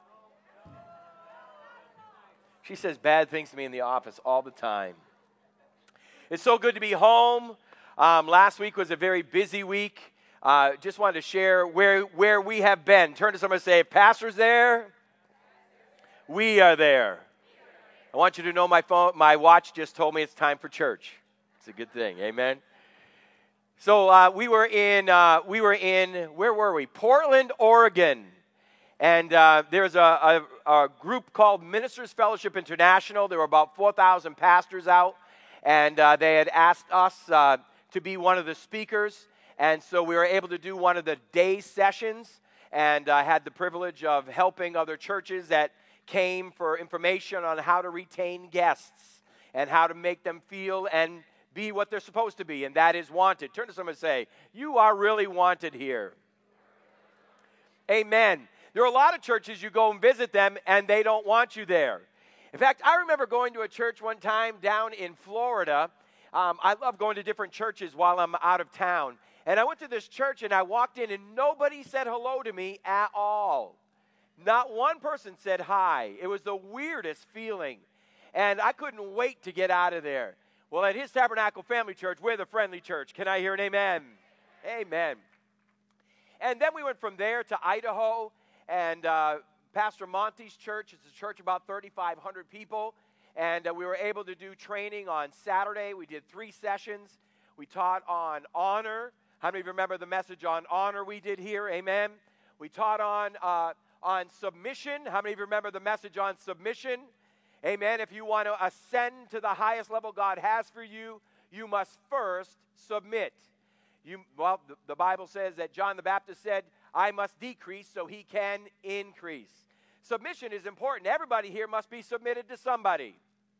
She says bad things to me in the office all the time. It's so good to be home. Um, last week was a very busy week. Uh, just wanted to share where, where we have been. Turn to someone and say, Pastor's there. We are there. I want you to know my phone, my watch just told me it's time for church. It's a good thing. Amen. So uh, we were in, uh, we were in, where were we? Portland, Oregon. And uh, there's a, a, a group called Ministers Fellowship International. There were about four thousand pastors out. And uh, they had asked us uh, to be one of the speakers. And so we were able to do one of the day sessions. And I uh, had the privilege of helping other churches that came for information on how to retain guests and how to make them feel and be what they're supposed to be, and that is wanted. Turn to someone and say, you are really wanted here. Amen. There are a lot of churches, you go and visit them, and they don't want you there. In fact, I remember going to a church one time down in Florida. Um, I love going to different churches while I'm out of town. And I went to this church, and I walked in, and nobody said hello to me at all. Not one person said hi. It was the weirdest feeling. And I couldn't wait to get out of there. Well, at His Tabernacle Family Church, we're the friendly church. Can I hear an amen? Amen. And then we went from there to Idaho, and uh, Pastor Monty's church. It's a church of about thirty-five hundred people. And uh, we were able to do training on Saturday. We did three sessions. We taught on honor. How many of you remember the message on honor we did here? Amen. We taught on, uh, on submission. How many of you remember the message on submission? Amen. If you want to ascend to the highest level God has for you, you must first submit. You, well, the, the Bible says that John the Baptist said, I must decrease so he can increase. Submission is important. Everybody here must be submitted to somebody.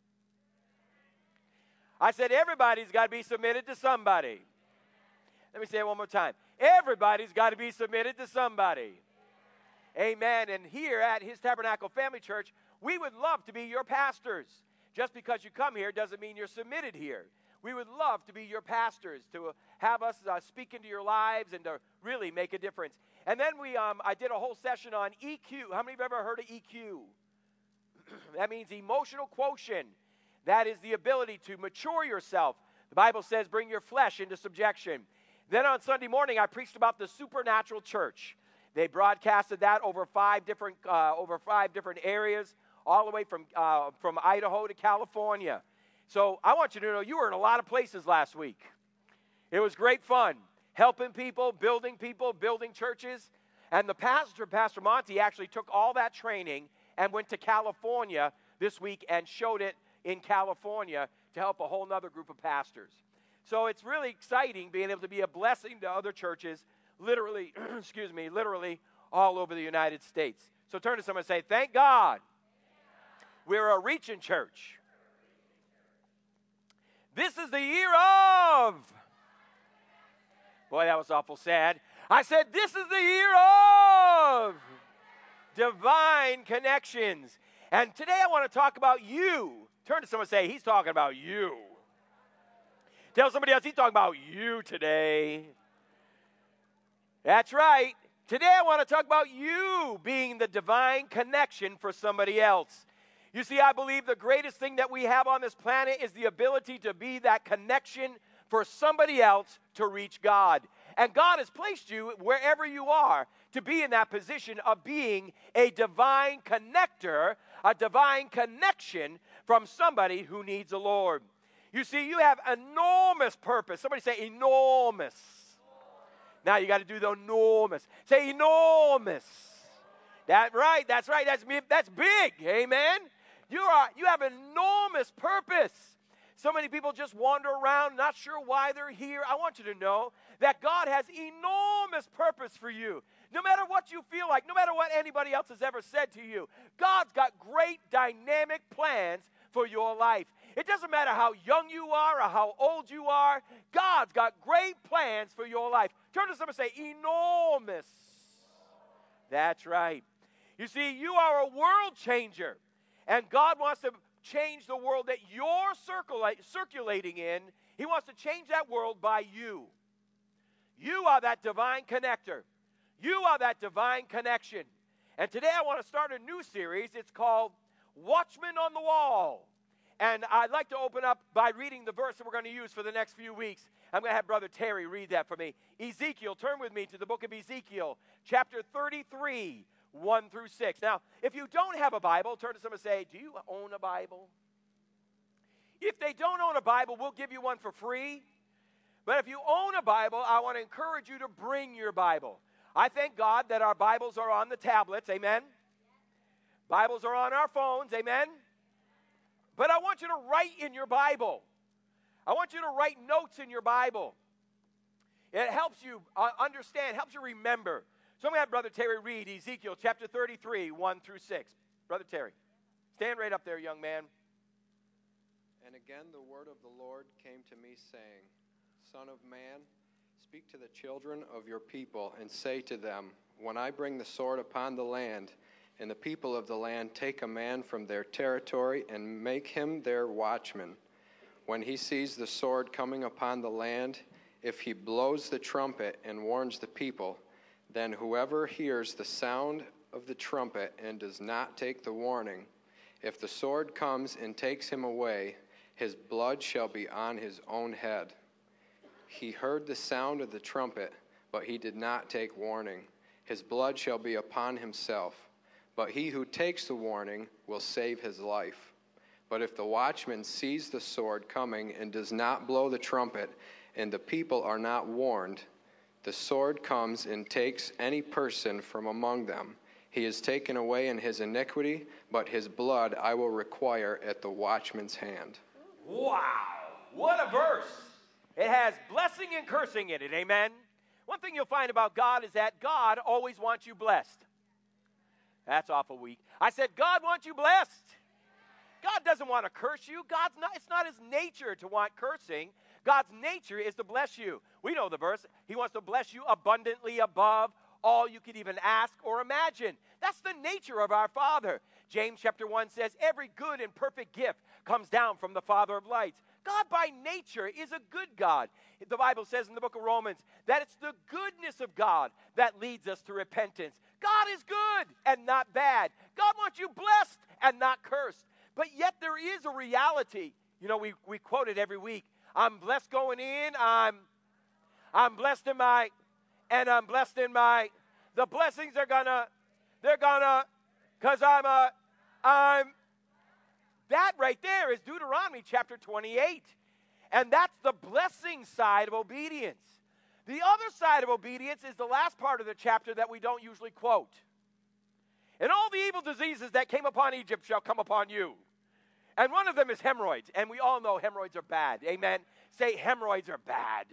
I said everybody's got to be submitted to somebody. Let me say it one more time. Everybody's got to be submitted to somebody. Amen. And here at His Tabernacle Family Church, we would love to be your pastors. Just because you come here doesn't mean you're submitted here. We would love to be your pastors, to have us uh, speak into your lives and to really make a difference. And then we, um, I did a whole session on E Q. How many of you have ever heard of E Q? That means emotional quotient. That is the ability to mature yourself. The Bible says, bring your flesh into subjection. Then on Sunday morning, I preached about the supernatural church. They broadcasted that over five different, uh, over five different areas, all the way from uh, from Idaho to California. So I want you to know you were in a lot of places last week. It was great fun, helping people, building people, building churches. And the pastor, Pastor Monty, actually took all that training and went to California this week and showed it in California to help a whole other group of pastors. So it's really exciting being able to be a blessing to other churches, literally, excuse me, literally all over the United States. So turn to someone and say, thank God we're a reaching church. This is the year of. Boy, that was awful sad. I said, this is the year of divine connections. And today I want to talk about you. Turn to someone and say, he's talking about you. Tell somebody else, he's talking about you today. That's right. Today I want to talk about you being the divine connection for somebody else. You see, I believe the greatest thing that we have on this planet is the ability to be that connection for somebody else to reach God. And God has placed you wherever you are to be in that position of being a divine connector, a divine connection from somebody who needs the Lord. You see, you have enormous purpose. Somebody say enormous. Now you got to do the enormous. Say enormous. That's right. That's right. That's that's big. Amen. You are you have enormous purpose. So many people just wander around, not sure why they're here. I want you to know that God has enormous purpose for you. No matter what you feel like, no matter what anybody else has ever said to you, God's got great dynamic plans for your life. It doesn't matter how young you are or how old you are, God's got great plans for your life. Turn to someone and say, enormous. That's right. You see, you are a world changer, and God wants to change the world that you're circulate, circulating in. He wants to change that world by you. You are that divine connector. You are that divine connection. And today I want to start a new series. It's called Watchmen on the Wall. And I'd like to open up by reading the verse that we're going to use for the next few weeks. I'm going to have Brother Terry read that for me. Ezekiel, turn with me to the book of Ezekiel, chapter thirty-three, one through six. Now, if you don't have a Bible, turn to someone and say, do you own a Bible? If they don't own a Bible, we'll give you one for free. But if you own a Bible, I want to encourage you to bring your Bible. I thank God that our Bibles are on the tablets, amen? Bibles are on our phones, amen? But I want you to write in your Bible. I want you to write notes in your Bible. It helps you uh, understand, helps you remember. So I'm going to have Brother Terry read Ezekiel chapter thirty-three, one through six. Brother Terry, stand right up there, young man. And again the word of the Lord came to me, saying, Son of man, speak to the children of your people, and say to them, when I bring the sword upon the land, and the people of the land take a man from their territory and make him their watchman. When he sees the sword coming upon the land, if he blows the trumpet and warns the people, then whoever hears the sound of the trumpet and does not take the warning, if the sword comes and takes him away, his blood shall be on his own head. He heard the sound of the trumpet, but he did not take warning. His blood shall be upon himself. But he who takes the warning will save his life. But if the watchman sees the sword coming and does not blow the trumpet, and the people are not warned, the sword comes and takes any person from among them. He is taken away in his iniquity, but his blood I will require at the watchman's hand. Wow, what a verse. It has blessing and cursing in it, amen? One thing you'll find about God is that God always wants you blessed. That's awful weak. I said, God wants you blessed. God doesn't want to curse you. God's not, it's not his nature to want cursing. God's nature is to bless you. We know the verse. He wants to bless you abundantly above all you could even ask or imagine. That's the nature of our Father. James chapter one says, every good and perfect gift comes down from the Father of lights. God by nature is a good God. The Bible says in the book of Romans that it's the goodness of God that leads us to repentance. God is good and not bad. God wants you blessed and not cursed. But yet there is a reality. You know, we, we quote it every week. I'm blessed going in. I'm, I'm blessed in my, and I'm blessed in my, the blessings are gonna, they're gonna, because I'm a, I'm, that right there is Deuteronomy chapter twenty-eight. And that's the blessing side of obedience. The other side of obedience is the last part of the chapter that we don't usually quote. And all the evil diseases that came upon Egypt shall come upon you. And one of them is hemorrhoids. And we all know hemorrhoids are bad. Amen? Say hemorrhoids are bad.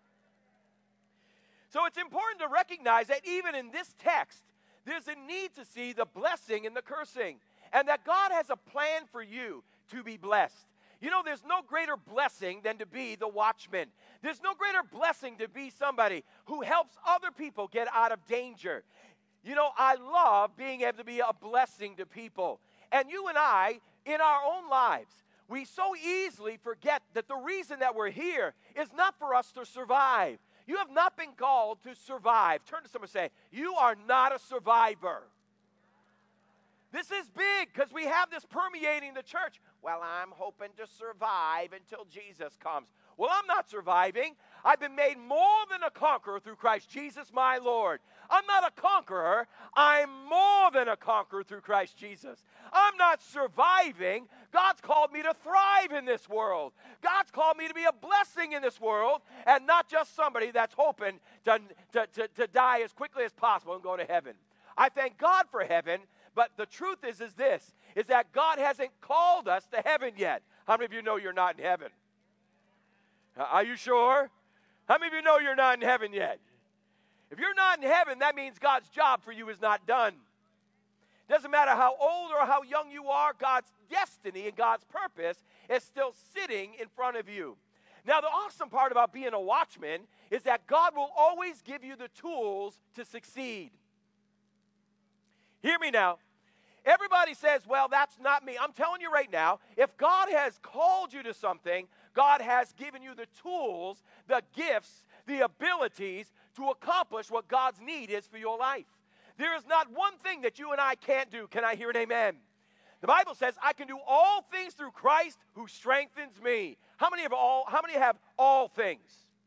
So it's important to recognize that even in this text, there's a need to see the blessing and the cursing. And that God has a plan for you to be blessed. You know, there's no greater blessing than to be the watchman. There's no greater blessing to be somebody who helps other people get out of danger. You know, I love being able to be a blessing to people. And you and I, in our own lives, we so easily forget that the reason that we're here is not for us to survive. You have not been called to survive. Turn to someone and say, you are not a survivor. This is big because we have this permeating the church. Well, I'm hoping to survive until Jesus comes. Well, I'm not surviving. I've been made more than a conqueror through Christ Jesus my Lord. I'm not a conqueror. I'm more than a conqueror through Christ Jesus. I'm not surviving. God's called me to thrive in this world. God's called me to be a blessing in this world and not just somebody that's hoping to, to, to, to die as quickly as possible and go to heaven. I thank God for heaven. But the truth is, is this, is that God hasn't called us to heaven yet. How many of you know you're not in heaven? Uh, are you sure? How many of you know you're not in heaven yet? If you're not in heaven, that means God's job for you is not done. Doesn't matter how old or how young you are, God's destiny and God's purpose is still sitting in front of you. Now, the awesome part about being a watchman is that God will always give you the tools to succeed. Hear me now. Everybody says, well, that's not me. I'm telling you right now, if God has called you to something, God has given you the tools, the gifts, the abilities to accomplish what God's need is for your life. There is not one thing that you and I can't do. Can I hear an amen? The Bible says, I can do all things through Christ who strengthens me. How many have all, how many have all things?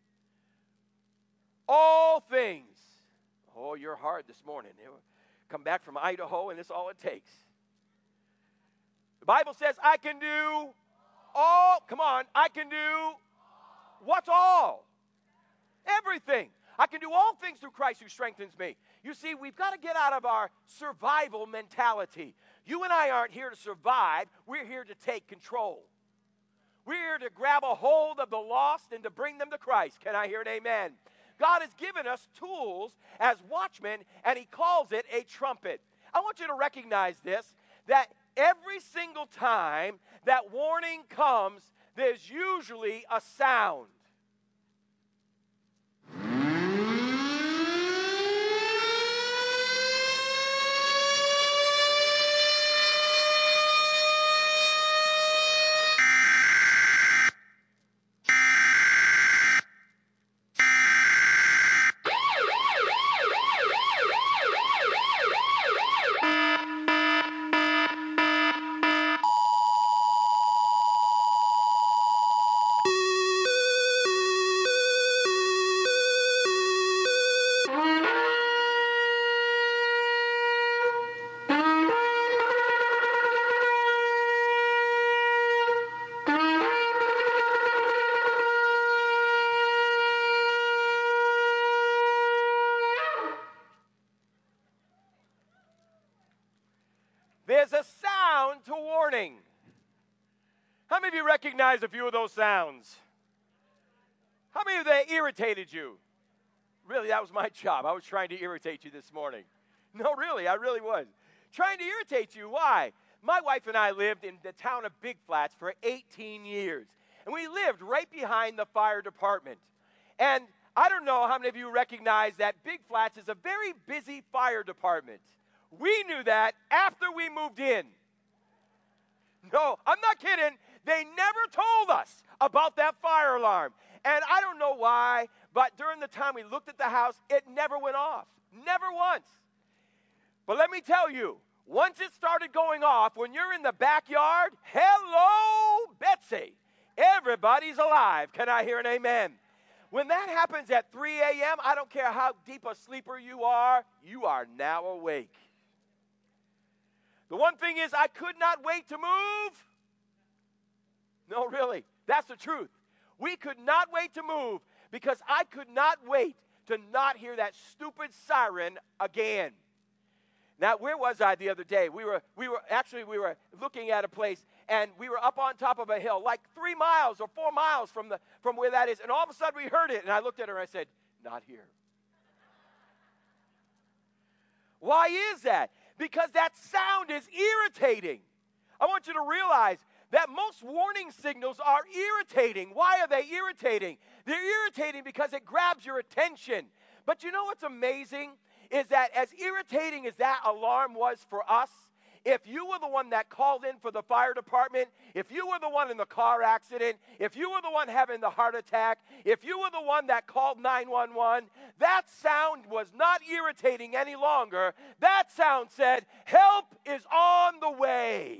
All things. Oh, you're hard this morning. Come back from Idaho, and that's all it takes. The Bible says, I can do all. Come on, I can do what's all? Everything. I can do all things through Christ who strengthens me. You see, we've got to get out of our survival mentality. You and I aren't here to survive. We're here to take control. We're here to grab a hold of the lost and to bring them to Christ. Can I hear an amen? God has given us tools as watchmen, and he calls it a trumpet. I want you to recognize this, that every single time that warning comes, there's usually a sound. sound to warning. How many of you recognize a few of those sounds? How many of they irritated you? Really, that was my job. I was trying to irritate you this morning. No, really, I really was. Trying to irritate you. Why? My wife and I lived in the town of Big Flats for eighteen years. And we lived right behind the fire department. And I don't know how many of you recognize that Big Flats is a very busy fire department. We knew that after we moved in. No, I'm not kidding. They never told us about that fire alarm. And I don't know why, but during the time we looked at the house, it never went off. Never once. But let me tell you, once it started going off, when you're in the backyard, hello, Betsy, everybody's alive. Can I hear an amen? When that happens at three a.m., I don't care how deep a sleeper you are, you are now awake. The one thing is, I could not wait to move. No, really, that's the truth. We could not wait to move because I could not wait to not hear that stupid siren again. Now, where was I the other day? We were, we were actually, we were looking at a place, and we were up on top of a hill, like three miles or four miles from the from where that is. And all of a sudden, we heard it, and I looked at her and I said, "Not here." Why is that? Because that sound is irritating. I want you to realize that most warning signals are irritating. Why are they irritating? They're irritating because it grabs your attention. But you know what's amazing? Is that as irritating as that alarm was for us, if you were the one that called in for the fire department, if you were the one in the car accident, if you were the one having the heart attack, if you were the one that called nine one one, that sound was not irritating any longer. That sound said, help is on the way.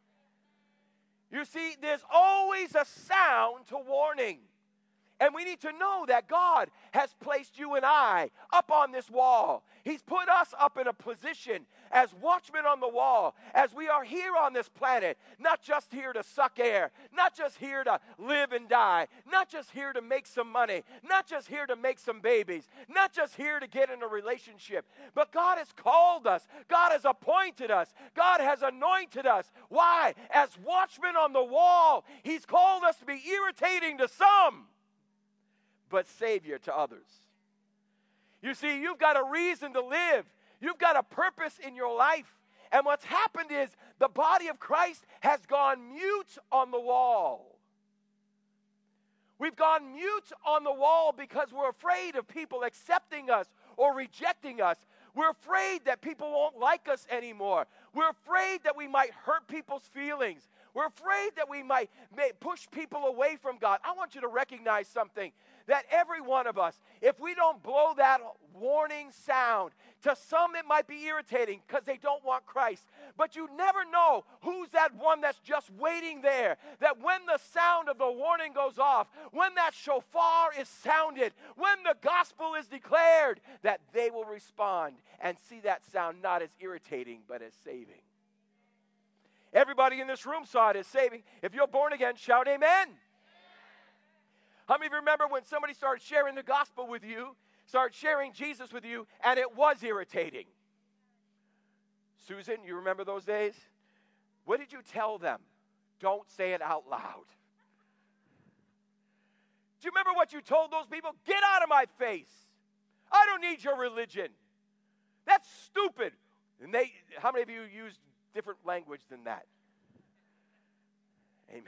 You see, there's always a sound to warning. And we need to know that God has placed you and I up on this wall. He's put us up in a position as watchmen on the wall, as we are here on this planet, not just here to suck air, not just here to live and die, not just here to make some money, not just here to make some babies, not just here to get in a relationship, but God has called us. God has appointed us. God has anointed us. Why? As watchmen on the wall, He's called us to be irritating to some, but Savior to others. You see, you've got a reason to live. You've got a purpose in your life. And what's happened is the body of Christ has gone mute on the wall. We've gone mute on the wall because we're afraid of people accepting us or rejecting us. We're afraid that people won't like us anymore. We're afraid that we might hurt people's feelings. We're afraid that we might may push people away from God. I want you to recognize something, that every one of us, if we don't blow that warning sound, to some it might be irritating because they don't want Christ. But you never know who's that one that's just waiting there, that when the sound of the warning goes off, when that shofar is sounded, when the gospel is declared, that they will respond and see that sound not as irritating but as saving. Everybody in this room saw it as saving. If you're born again, shout amen. Amen. How many of you remember when somebody started sharing the gospel with you, started sharing Jesus with you, and it was irritating? Susan, you remember those days? What did you tell them? Don't say it out loud. Do you remember what you told those people? Get out of my face. I don't need your religion. That's stupid. And they, how many of you used different language than that? Amen.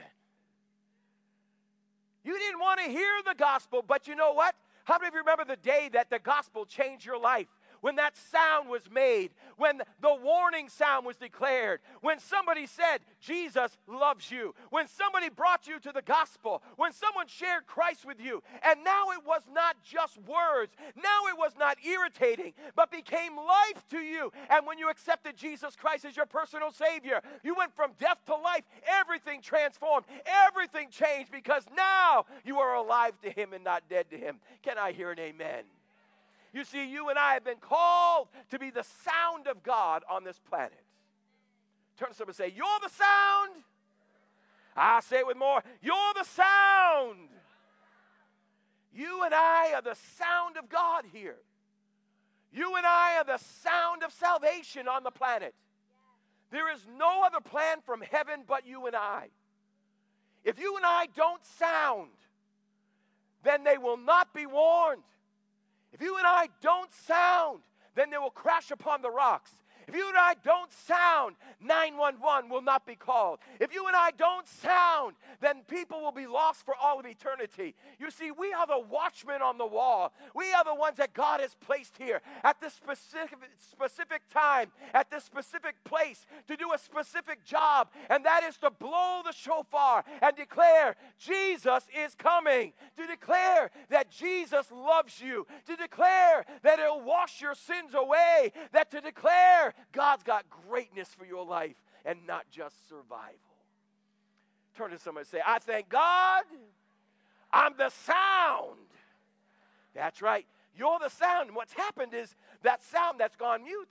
You didn't want to hear the gospel, but you know what? How many of you remember the day that the gospel changed your life? When that sound was made, when the warning sound was declared, when somebody said, Jesus loves you, when somebody brought you to the gospel, when someone shared Christ with you, and now it was not just words, now it was not irritating, but became life to you. And when you accepted Jesus Christ as your personal Savior, you went from death to life. Everything transformed, everything changed, because now you are alive to Him and not dead to Him. Can I hear an amen? You see, you and I have been called to be the sound of God on this planet. Turn to someone and say, you're the sound. I'll say it with more. You're the sound. You and I are the sound of God here. You and I are the sound of salvation on the planet. There is no other plan from heaven but you and I. If you and I don't sound, then they will not be warned. If you and I don't sound, then they will crash upon the rocks. If you and I don't sound, nine one one will not be called. If you and I don't sound, then people will be lost for all of eternity. You see, we are the watchmen on the wall. We are the ones that God has placed here at this specific, specific time, at this specific place, to do a specific job, and that is to blow the shofar and declare Jesus is coming, to declare that Jesus loves you, to declare that He'll wash your sins away, that to declare God's got greatness for your life and not just survival. Turn to somebody and say, I thank God I'm the sound. That's right. You're the sound. And what's happened is that sound that's gone mute.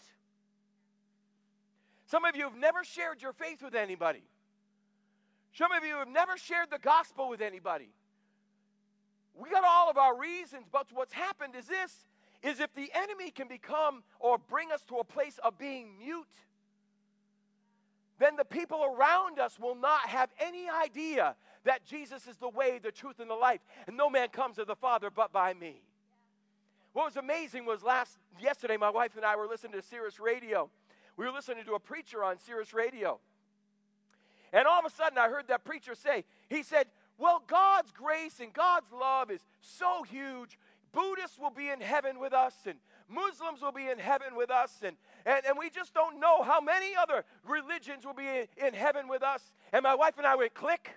Some of you have never shared your faith with anybody. Some of you have never shared the gospel with anybody. We got all of our reasons, but what's happened is this, is if the enemy can become or bring us to a place of being mute, then the people around us will not have any idea that Jesus is the way, the truth, and the life, and no man comes to the Father but by me. What was amazing was last yesterday, my wife and I were listening to Sirius Radio. We were listening to a preacher on Sirius Radio. And all of a sudden, I heard that preacher say, he said, well, God's grace and God's love is so huge. Buddhists will be in heaven with us, and Muslims will be in heaven with us, and, and, and we just don't know how many other religions will be in, in heaven with us. And my wife and I went, click.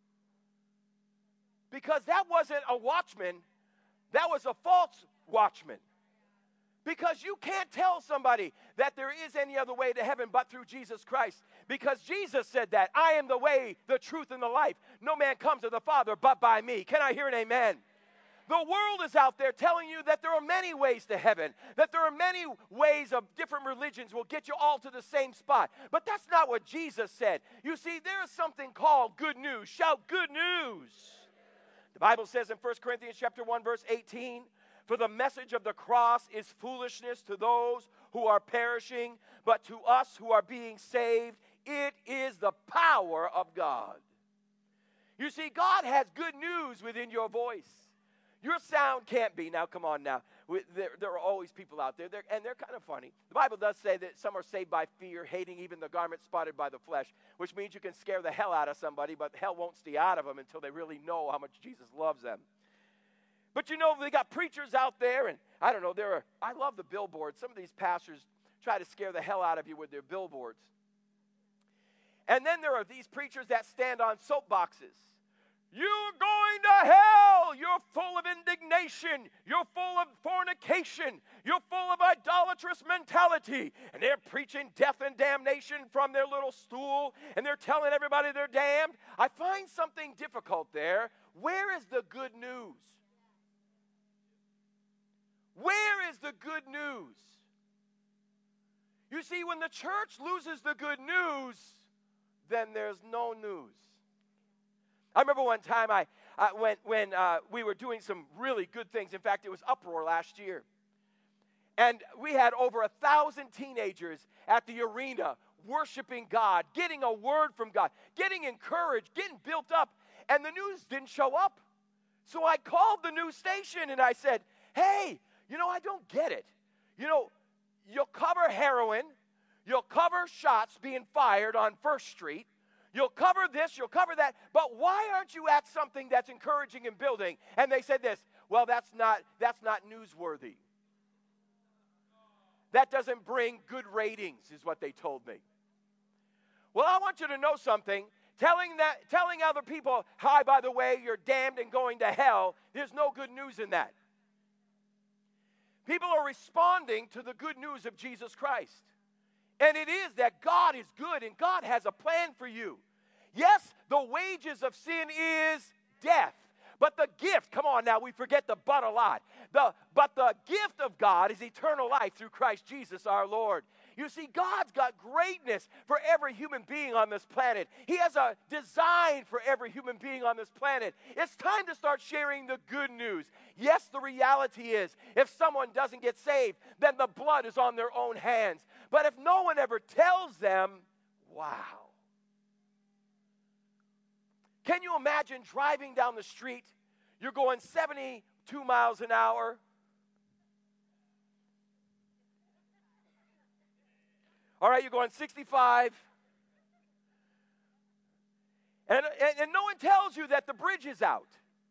Because that wasn't a watchman, that was a false watchman. Because you can't tell somebody that there is any other way to heaven but through Jesus Christ. Because Jesus said that, I am the way, the truth, and the life. No man comes to the Father but by me. Can I hear an amen? The world is out there telling you that there are many ways to heaven, that there are many ways of different religions will get you all to the same spot. But that's not what Jesus said. You see, there is something called good news. Shout good news. The Bible says in First Corinthians chapter one, verse eighteen, for the message of the cross is foolishness to those who are perishing, but to us who are being saved, it is the power of God. You see, God has good news within your voice. Your sound can't be. Now, come on now. There, there are always people out there, they're, and they're kind of funny. The Bible does say that some are saved by fear, hating even the garment spotted by the flesh, which means you can scare the hell out of somebody, but hell won't stay out of them until they really know how much Jesus loves them. But you know, they got preachers out there, and I don't know, there are, I love the billboards. Some of these pastors try to scare the hell out of you with their billboards. And then there are these preachers that stand on soapboxes. You're going to hell. You're full of indignation. You're full of fornication. You're full of idolatrous mentality. And they're preaching death and damnation from their little stool, and they're telling everybody they're damned. I find something difficult there. Where is the good news? Where is the good news? You see, when the church loses the good news, then there's no news. I remember one time I, uh, when, when uh, we were doing some really good things. In fact, it was Uproar last year. And we had over a thousand teenagers at the arena worshiping God, getting a word from God, getting encouraged, getting built up. And the news didn't show up. So I called the news station and I said, hey, you know, I don't get it. You know, you'll cover heroin. You'll cover shots being fired on First Street. You'll cover this, you'll cover that, but why aren't you at something that's encouraging and building? And they said this, well, that's not, that's not newsworthy. That doesn't bring good ratings, is what they told me. Well, I want you to know something. Telling that, telling other people, hi, by the way, you're damned and going to hell, there's no good news in that. People are responding to the good news of Jesus Christ. And it is that God is good and God has a plan for you. Yes, the wages of sin is death. But the gift, come on now, we forget the but a lot. The, but the gift of God is eternal life through Christ Jesus our Lord. You see, God's got greatness for every human being on this planet. He has a design for every human being on this planet. It's time to start sharing the good news. Yes, the reality is, if someone doesn't get saved, then the blood is on their own hands. But if no one ever tells them, Wow. Can you imagine driving down the street? You're going seventy-two miles an hour. All right, you're going sixty-five. And, and, and no one tells you that the bridge is out.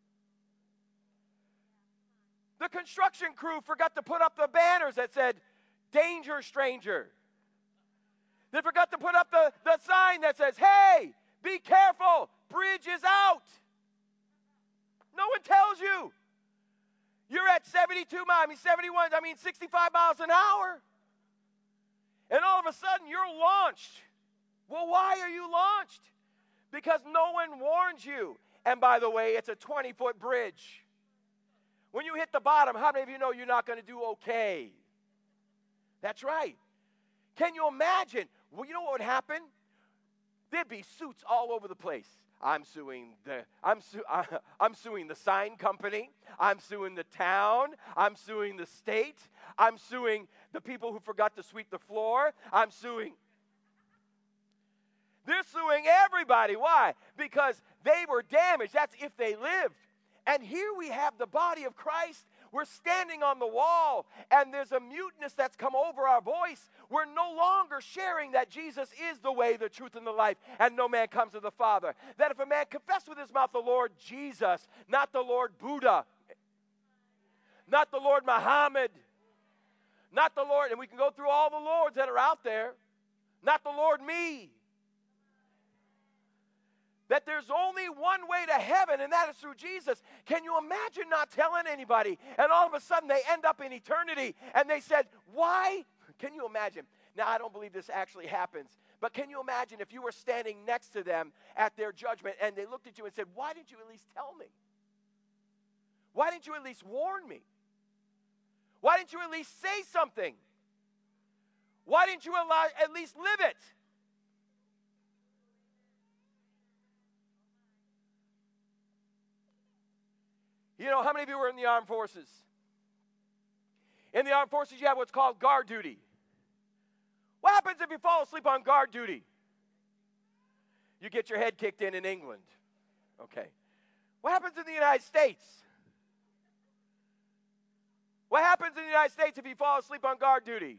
The construction crew forgot to put up the banners that said, danger, stranger. They forgot to put up the, the sign that says, hey, be careful, bridge is out. No one tells you. You're at seventy-two miles, I mean seventy-one, I mean sixty-five miles an hour. And all of a sudden, you're launched. Well, why are you launched? Because no one warned you. And by the way, it's a twenty-foot bridge. When you hit the bottom, how many of you know you're not going to do okay? That's right. Can you imagine? Well, you know what would happen? There'd be suits all over the place. I'm suing the I'm su- I'm suing the sign company. I'm suing the town. I'm suing the state. I'm suing the people who forgot to sweep the floor. I'm suing. They're suing everybody. Why? Because they were damaged. That's if they lived. And here we have the body of Christ. We're standing on the wall, and there's a muteness that's come over our voice. We're no longer sharing that Jesus is the way, the truth, and the life, and no man comes to the Father. That if a man confess with his mouth the Lord Jesus, not the Lord Buddha, not the Lord Muhammad, not the Lord, and we can go through all the Lords that are out there, not the Lord me. That there's only one way to heaven, and that is through Jesus. Can you imagine not telling anybody? And all of a sudden, they end up in eternity, and they said, why? Can you imagine? Now, I don't believe this actually happens, but can you imagine if you were standing next to them at their judgment, and they looked at you and said, why didn't you at least tell me? Why didn't you at least warn me? Why didn't you at least say something? Why didn't you allow, at least live it? You know, how many of you were in the armed forces? In the armed forces, you have what's called guard duty. What happens if you fall asleep on guard duty? You get your head kicked in in England. Okay. What happens in the United States? What happens in the United States if you fall asleep on guard duty?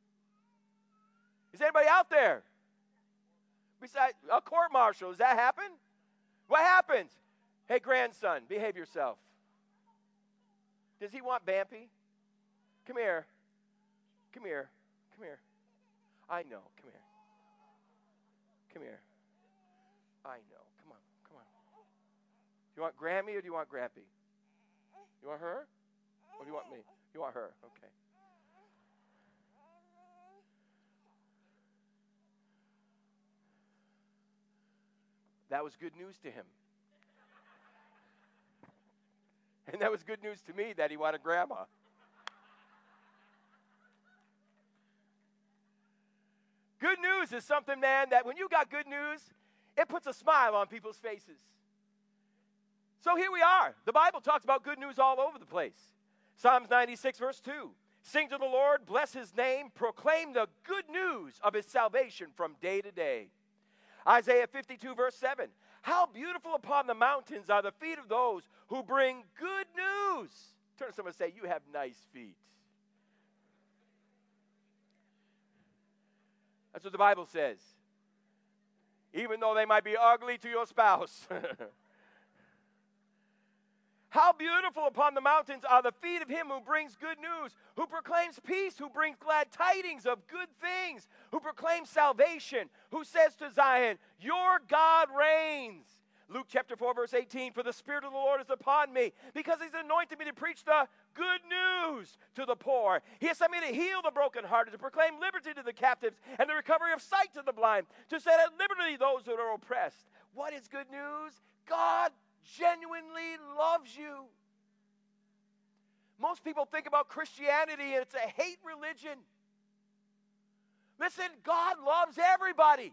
Is anybody out there? Besides a court martial, does that happen? What happens? Hey, grandson, behave yourself. Does he want Bampy? Come here. Come here. Come here. I know. Come here. Come here. I know. Come on. Come on. Do you want Grammy or do you want Grampy? You want her? Or do you want me? You want her. Okay. That was good news to him. And that was good news to me that he wanted grandma. Good news is something, man, that when you got good news, it puts a smile on people's faces. So here we are. The Bible talks about good news all over the place. Psalms ninety-six, verse two. Sing to the Lord, bless his name, proclaim the good news of his salvation from day to day. Isaiah fifty-two, verse seven. How beautiful upon the mountains are the feet of those who bring good news. Turn to someone and say, you have nice feet. That's what the Bible says. Even though they might be ugly to your spouse. How beautiful upon the mountains are the feet of him who brings good news, who proclaims peace, who brings glad tidings of good things, who proclaims salvation, who says to Zion, your God reigns. Luke chapter four, verse eighteen, for the Spirit of the Lord is upon me, because he's anointed me to preach the good news to the poor. He has sent me to heal the brokenhearted, to proclaim liberty to the captives, and the recovery of sight to the blind, to set at liberty those that are oppressed. What is good news? God genuinely loves you. Most people think about Christianity and it's a hate religion. Listen, God loves everybody.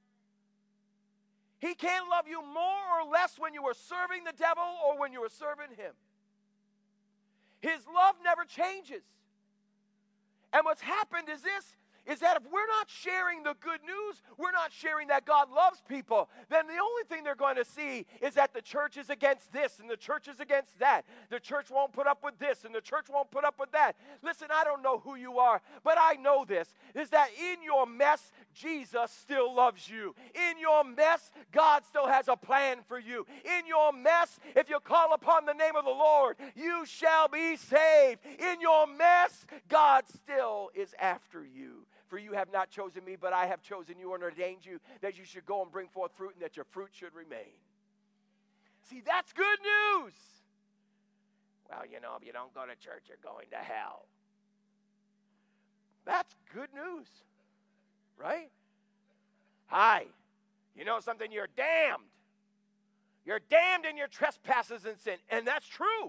He can't love you more or less when you are serving the devil or when you are serving him. His love never changes. And what's happened is this, is that if we're not sharing the good news, we're not sharing that God loves people, then the only thing they're going to see is that the church is against this and the church is against that. The church won't put up with this and the church won't put up with that. Listen, I don't know who you are, but I know this, is that in your mess, Jesus still loves you. In your mess, God still has a plan for you. In your mess, if you call upon the name of the Lord, you shall be saved. In your mess, God still is after you. For you have not chosen me, but I have chosen you and ordained you that you should go and bring forth fruit and that your fruit should remain. See, that's good news. Well, you know, if you don't go to church, you're going to hell. That's good news, right? Hi, you know something? You're damned. You're damned in your trespasses and sin, and that's true.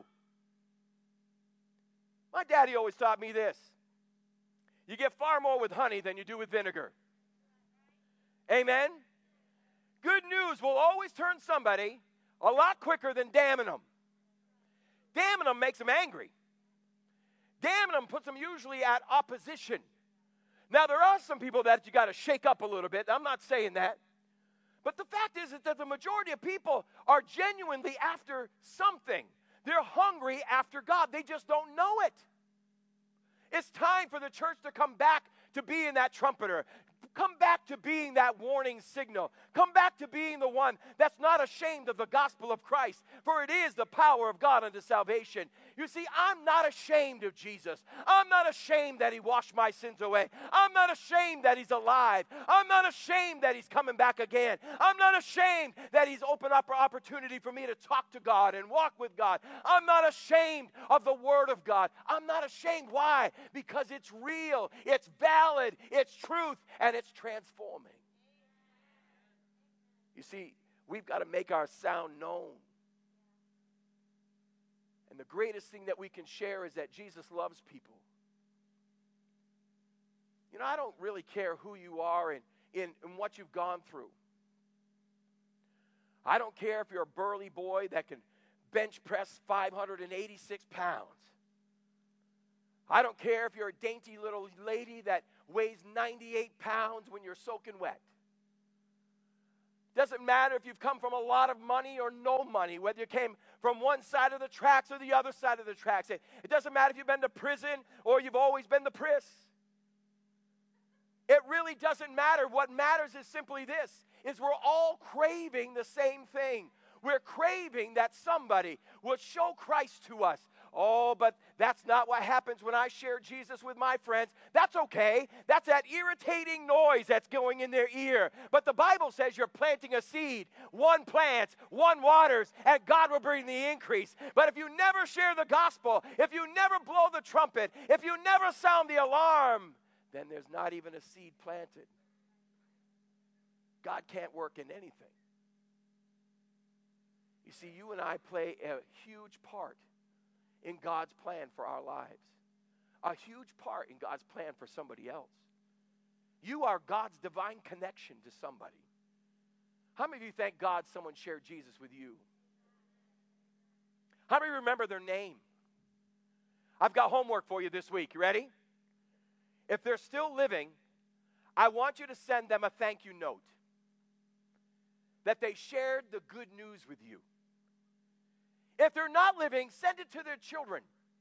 My daddy always taught me this. You get far more with honey than you do with vinegar. Amen? Good news will always turn somebody a lot quicker than damning them. Damning them makes them angry. Damning them puts them usually at opposition. Now, there are some people that you got to shake up a little bit. I'm not saying that. But the fact is, is that the majority of people are genuinely after something. They're hungry after God. They just don't know it. It's time for the church to come back to being that trumpeter. Come back to being that warning signal. Come back to being the one that's not ashamed of the gospel of Christ, for it is the power of God unto salvation. You see, I'm not ashamed of Jesus. I'm not ashamed that he washed my sins away. I'm not ashamed that he's alive. I'm not ashamed that he's coming back again. I'm not ashamed that he's opened up an opportunity for me to talk to God and walk with God. I'm not ashamed of the word of God. I'm not ashamed. Why? Because it's real, it's valid, it's truth, and it's transforming. You see, we've got to make our sound known. And the greatest thing that we can share is that Jesus loves people. You know, I don't really care who you are and, in, and what you've gone through. I don't care if you're a burly boy that can bench press five hundred eighty-six pounds. I don't care if you're a dainty little lady that weighs ninety-eight pounds when you're soaking wet. Doesn't matter if you've come from a lot of money or no money, whether you came from one side of the tracks or the other side of the tracks. It, it doesn't matter if you've been to prison or you've always been to Pris. It really doesn't matter. What matters is simply this, is we're all craving the same thing. We're craving that somebody would show Christ to us. Oh, but that's not what happens when I share Jesus with my friends. That's okay. That's that irritating noise that's going in their ear. But the Bible says you're planting a seed. One plants, one waters, and God will bring the increase. But if you never share the gospel, if you never blow the trumpet, if you never sound the alarm, then there's not even a seed planted. God can't work in anything. You see, you and I play a huge part in God's plan for our lives. A huge part in God's plan for somebody else. You are God's divine connection to somebody. How many of you thank God someone shared Jesus with you? How many remember their name? I've got homework for you this week. You ready? If they're still living, I want you to send them a thank you note that they shared the good news with you. If they're not living, send it to their children.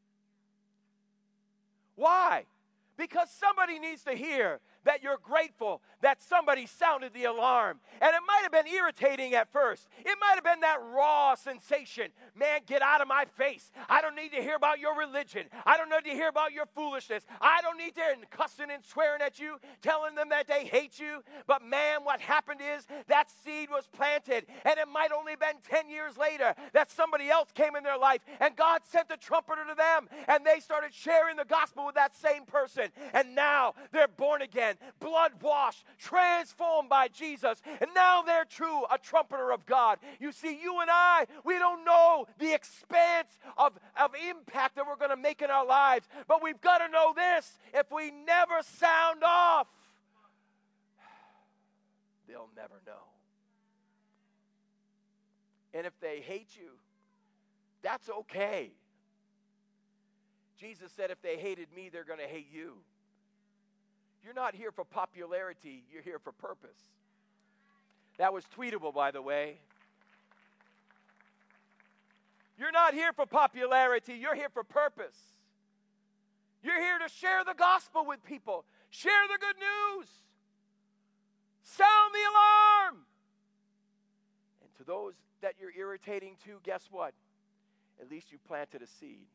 Why? Because somebody needs to hear that you're grateful that somebody sounded the alarm. And it might have been irritating at first. It might have been that raw sensation. Man, get out of my face. I don't need to hear about your religion. I don't need to hear about your foolishness. I don't need to hear cussing and swearing at you, telling them that they hate you. But man, what happened is that seed was planted. And it might only have been ten years later that somebody else came in their life. And God sent a trumpeter to them. And they started sharing the gospel with that same person. And now they're born again, blood washed, transformed by Jesus. And now they're true, a trumpeter of God. You see, you and I, we don't know the expanse of, of impact that we're going to make in our lives. But we've got to know this. If we never sound off, they'll never know. And if they hate you, that's okay. Jesus said if they hated me, they're going to hate you. You're not here for popularity. You're here for purpose. That was tweetable, by the way. You're not here for popularity. You're here for purpose. You're here to share the gospel with people. Share the good news. Sound the alarm. And to those that you're irritating to, guess what? At least you planted a seed.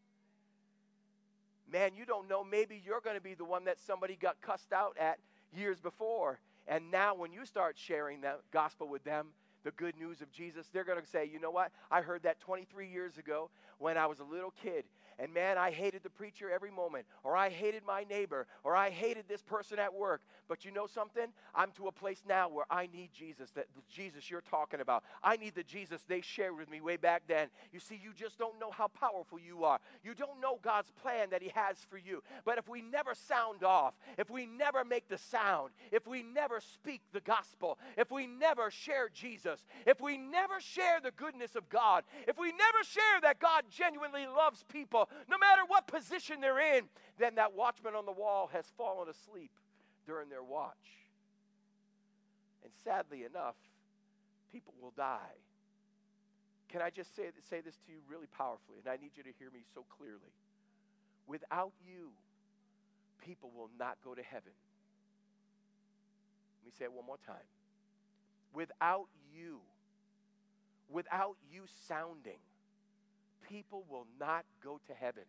Man, you don't know, maybe you're going to be the one that somebody got cussed out at years before. And now when you start sharing the gospel with them, the good news of Jesus, they're going to say, you know what? I heard that twenty-three years ago when I was a little kid. And man, I hated the preacher every moment. Or I hated my neighbor. Or I hated this person at work. But you know something? I'm to a place now where I need Jesus, that the Jesus you're talking about. I need the Jesus they shared with me way back then. You see, you just don't know how powerful you are. You don't know God's plan that he has for you. But if we never sound off, if we never make the sound, if we never speak the gospel, if we never share Jesus, if we never share the goodness of God, if we never share that God genuinely loves people, no matter what position they're in, then that watchman on the wall has fallen asleep during their watch. And sadly enough, people will die. Can I just say, say this to you really powerfully, and I need you to hear me so clearly. Without you, people will not go to heaven. Let me say it one more time. Without you, without you sounding, people will not go to heaven.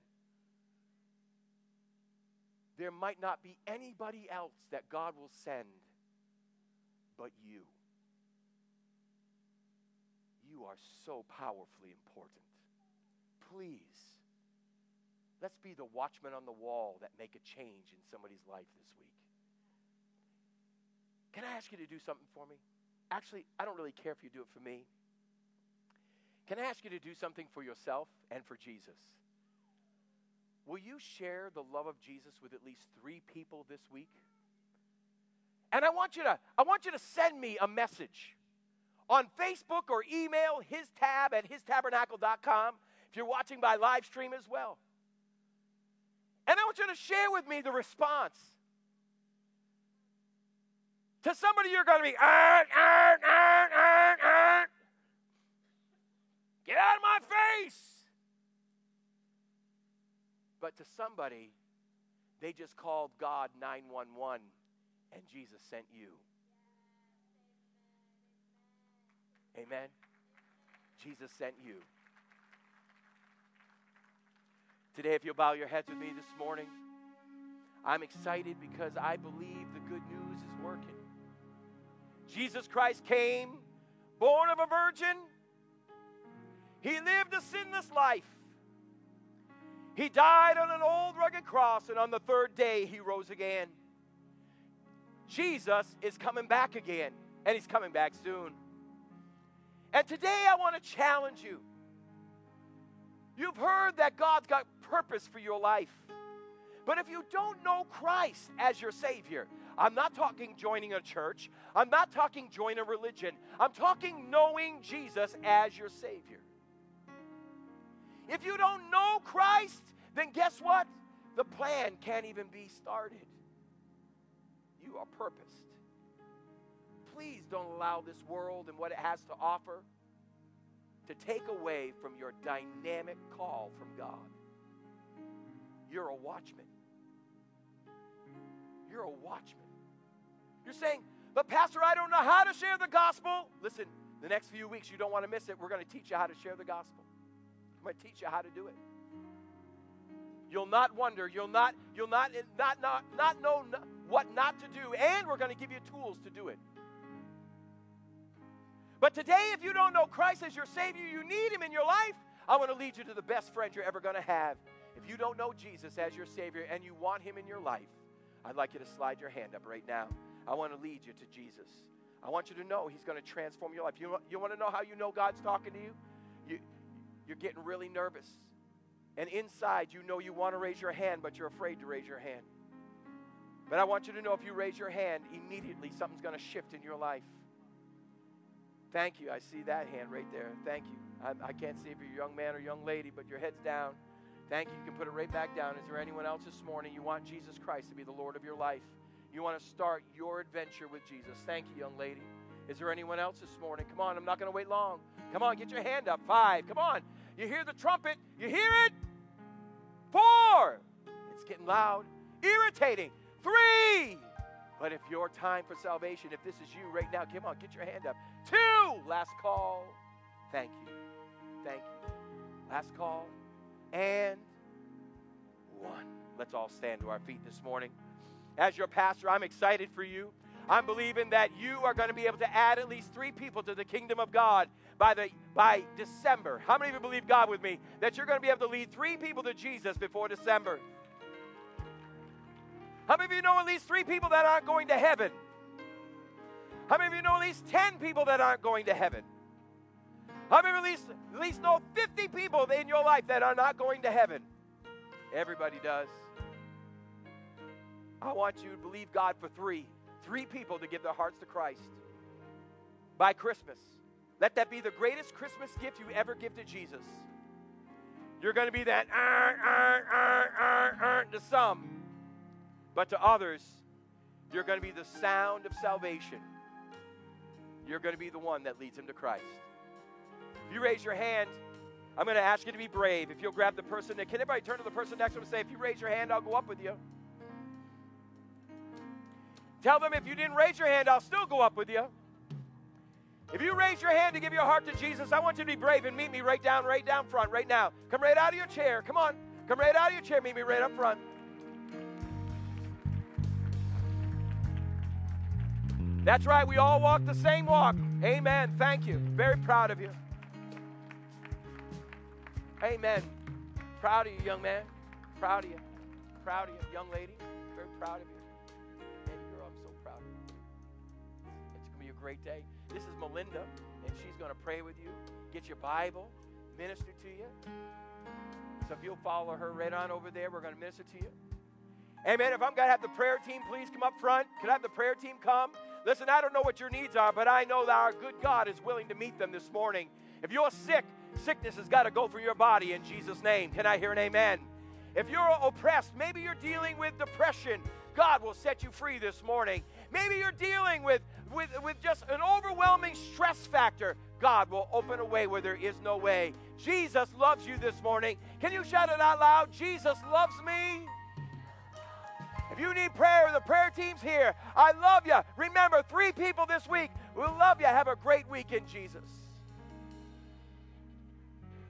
There might not be anybody else that God will send but you. You are so powerfully important. Please, let's be the watchmen on the wall that make a change in somebody's life this week. Can I ask you to do something for me? Actually, I don't really care if you do it for me. Can I ask you to do something for yourself and for Jesus? Will you share the love of Jesus with at least three people this week? And I want you to, I want you to send me a message on Facebook or email his tab at his tabernacle dot com if you're watching by live stream as well. And I want you to share with me the response. To somebody you're going to be, arr, arr, arr, arr, arr. Get out of my face. But to somebody, they just called God nine one one and Jesus sent you. Amen. Jesus sent you. Today, if you'll bow your heads with me this morning, I'm excited because I believe the good news is working. Jesus Christ came, born of a virgin. He lived a sinless life. He died on an old rugged cross, and on the third day, he rose again. Jesus is coming back again, and he's coming back soon. And today, I want to challenge you. You've heard that God's got purpose for your life. But if you don't know Christ as your Savior, I'm not talking joining a church. I'm not talking join a religion. I'm talking knowing Jesus as your Savior. If you don't know Christ, then guess what? The plan can't even be started. You are purposed. Please don't allow this world and what it has to offer to take away from your dynamic call from God. You're a watchman. You're a watchman. You're saying, but Pastor, I don't know how to share the gospel. Listen, the next few weeks, you don't want to miss it. We're going to teach you how to share the gospel. I'm going to teach you how to do it. You'll not wonder. You'll not, you'll not, not, not, not know what not to do. And we're going to give you tools to do it. But today, if you don't know Christ as your Savior, you need him in your life, I want to lead you to the best friend you're ever going to have. If you don't know Jesus as your Savior and you want him in your life, I'd like you to slide your hand up right now. I want to lead you to Jesus. I want you to know he's going to transform your life. You, you want to know how you know God's talking to you? you? You're getting really nervous. And inside, you know you want to raise your hand, but you're afraid to raise your hand. But I want you to know if you raise your hand, immediately something's going to shift in your life. Thank you. I see that hand right there. Thank you. I, I can't see if you're a young man or young lady, but your head's down. Thank you. You can put it right back down. Is there anyone else this morning you want Jesus Christ to be the Lord of your life? You want to start your adventure with Jesus. Thank you, young lady. Is there anyone else this morning? Come on, I'm not going to wait long. Come on, get your hand up. Five. Come on. You hear the trumpet. You hear it. Four. It's getting loud. Irritating. Three. But if your time for salvation, if this is you right now, come on, get your hand up. Two. Last call. Thank you. Thank you. Last call. And one. Let's all stand to our feet this morning. As your pastor, I'm excited for you. I'm believing that you are going to be able to add at least three people to the kingdom of God by the by December. How many of you believe God with me that you're going to be able to lead three people to Jesus before December? How many of you know at least three people that aren't going to heaven? How many of you know at least ten people that aren't going to heaven? How many of you at least, at least know fifty people in your life that are not going to heaven? Everybody does. I want you to believe God for three. Three people to give their hearts to Christ by Christmas. Let that be the greatest Christmas gift you ever give to Jesus. You're going to be that uh, uh, uh, uh, uh, to some. But to others, you're going to be the sound of salvation. You're going to be the one that leads them to Christ. If you raise your hand, I'm going to ask you to be brave. If you'll grab the person, can everybody turn to the person next to them and say, if you raise your hand, I'll go up with you. Tell them if you didn't raise your hand, I'll still go up with you. If you raise your hand to give your heart to Jesus, I want you to be brave and meet me right down, right down front, right now. Come right out of your chair. Come on. Come right out of your chair. Meet me right up front. That's right. We all walk the same walk. Amen. Thank you. Very proud of you. Amen. Proud of you, young man. Proud of you. Proud of you, young lady. Very proud of you. Great day. This is Melinda, and she's going to pray with you, get your Bible, minister to you. So if you'll follow her right on over there, we're going to minister to you. Amen. If I'm going to have the prayer team, please come up front. Could I have the prayer team come? Listen, I don't know what your needs are, but I know that our good God is willing to meet them this morning. If you're sick, sickness has got to go from your body in Jesus' name. Can I hear an amen? If you're oppressed, maybe you're dealing with depression, God will set you free this morning. Maybe you're dealing with, with, with just an overwhelming stress factor. God will open a way where there is no way. Jesus loves you this morning. Can you shout it out loud? Jesus loves me. If you need prayer, the prayer team's here. I love you. Remember, three people this week. We love you. Have a great week in Jesus.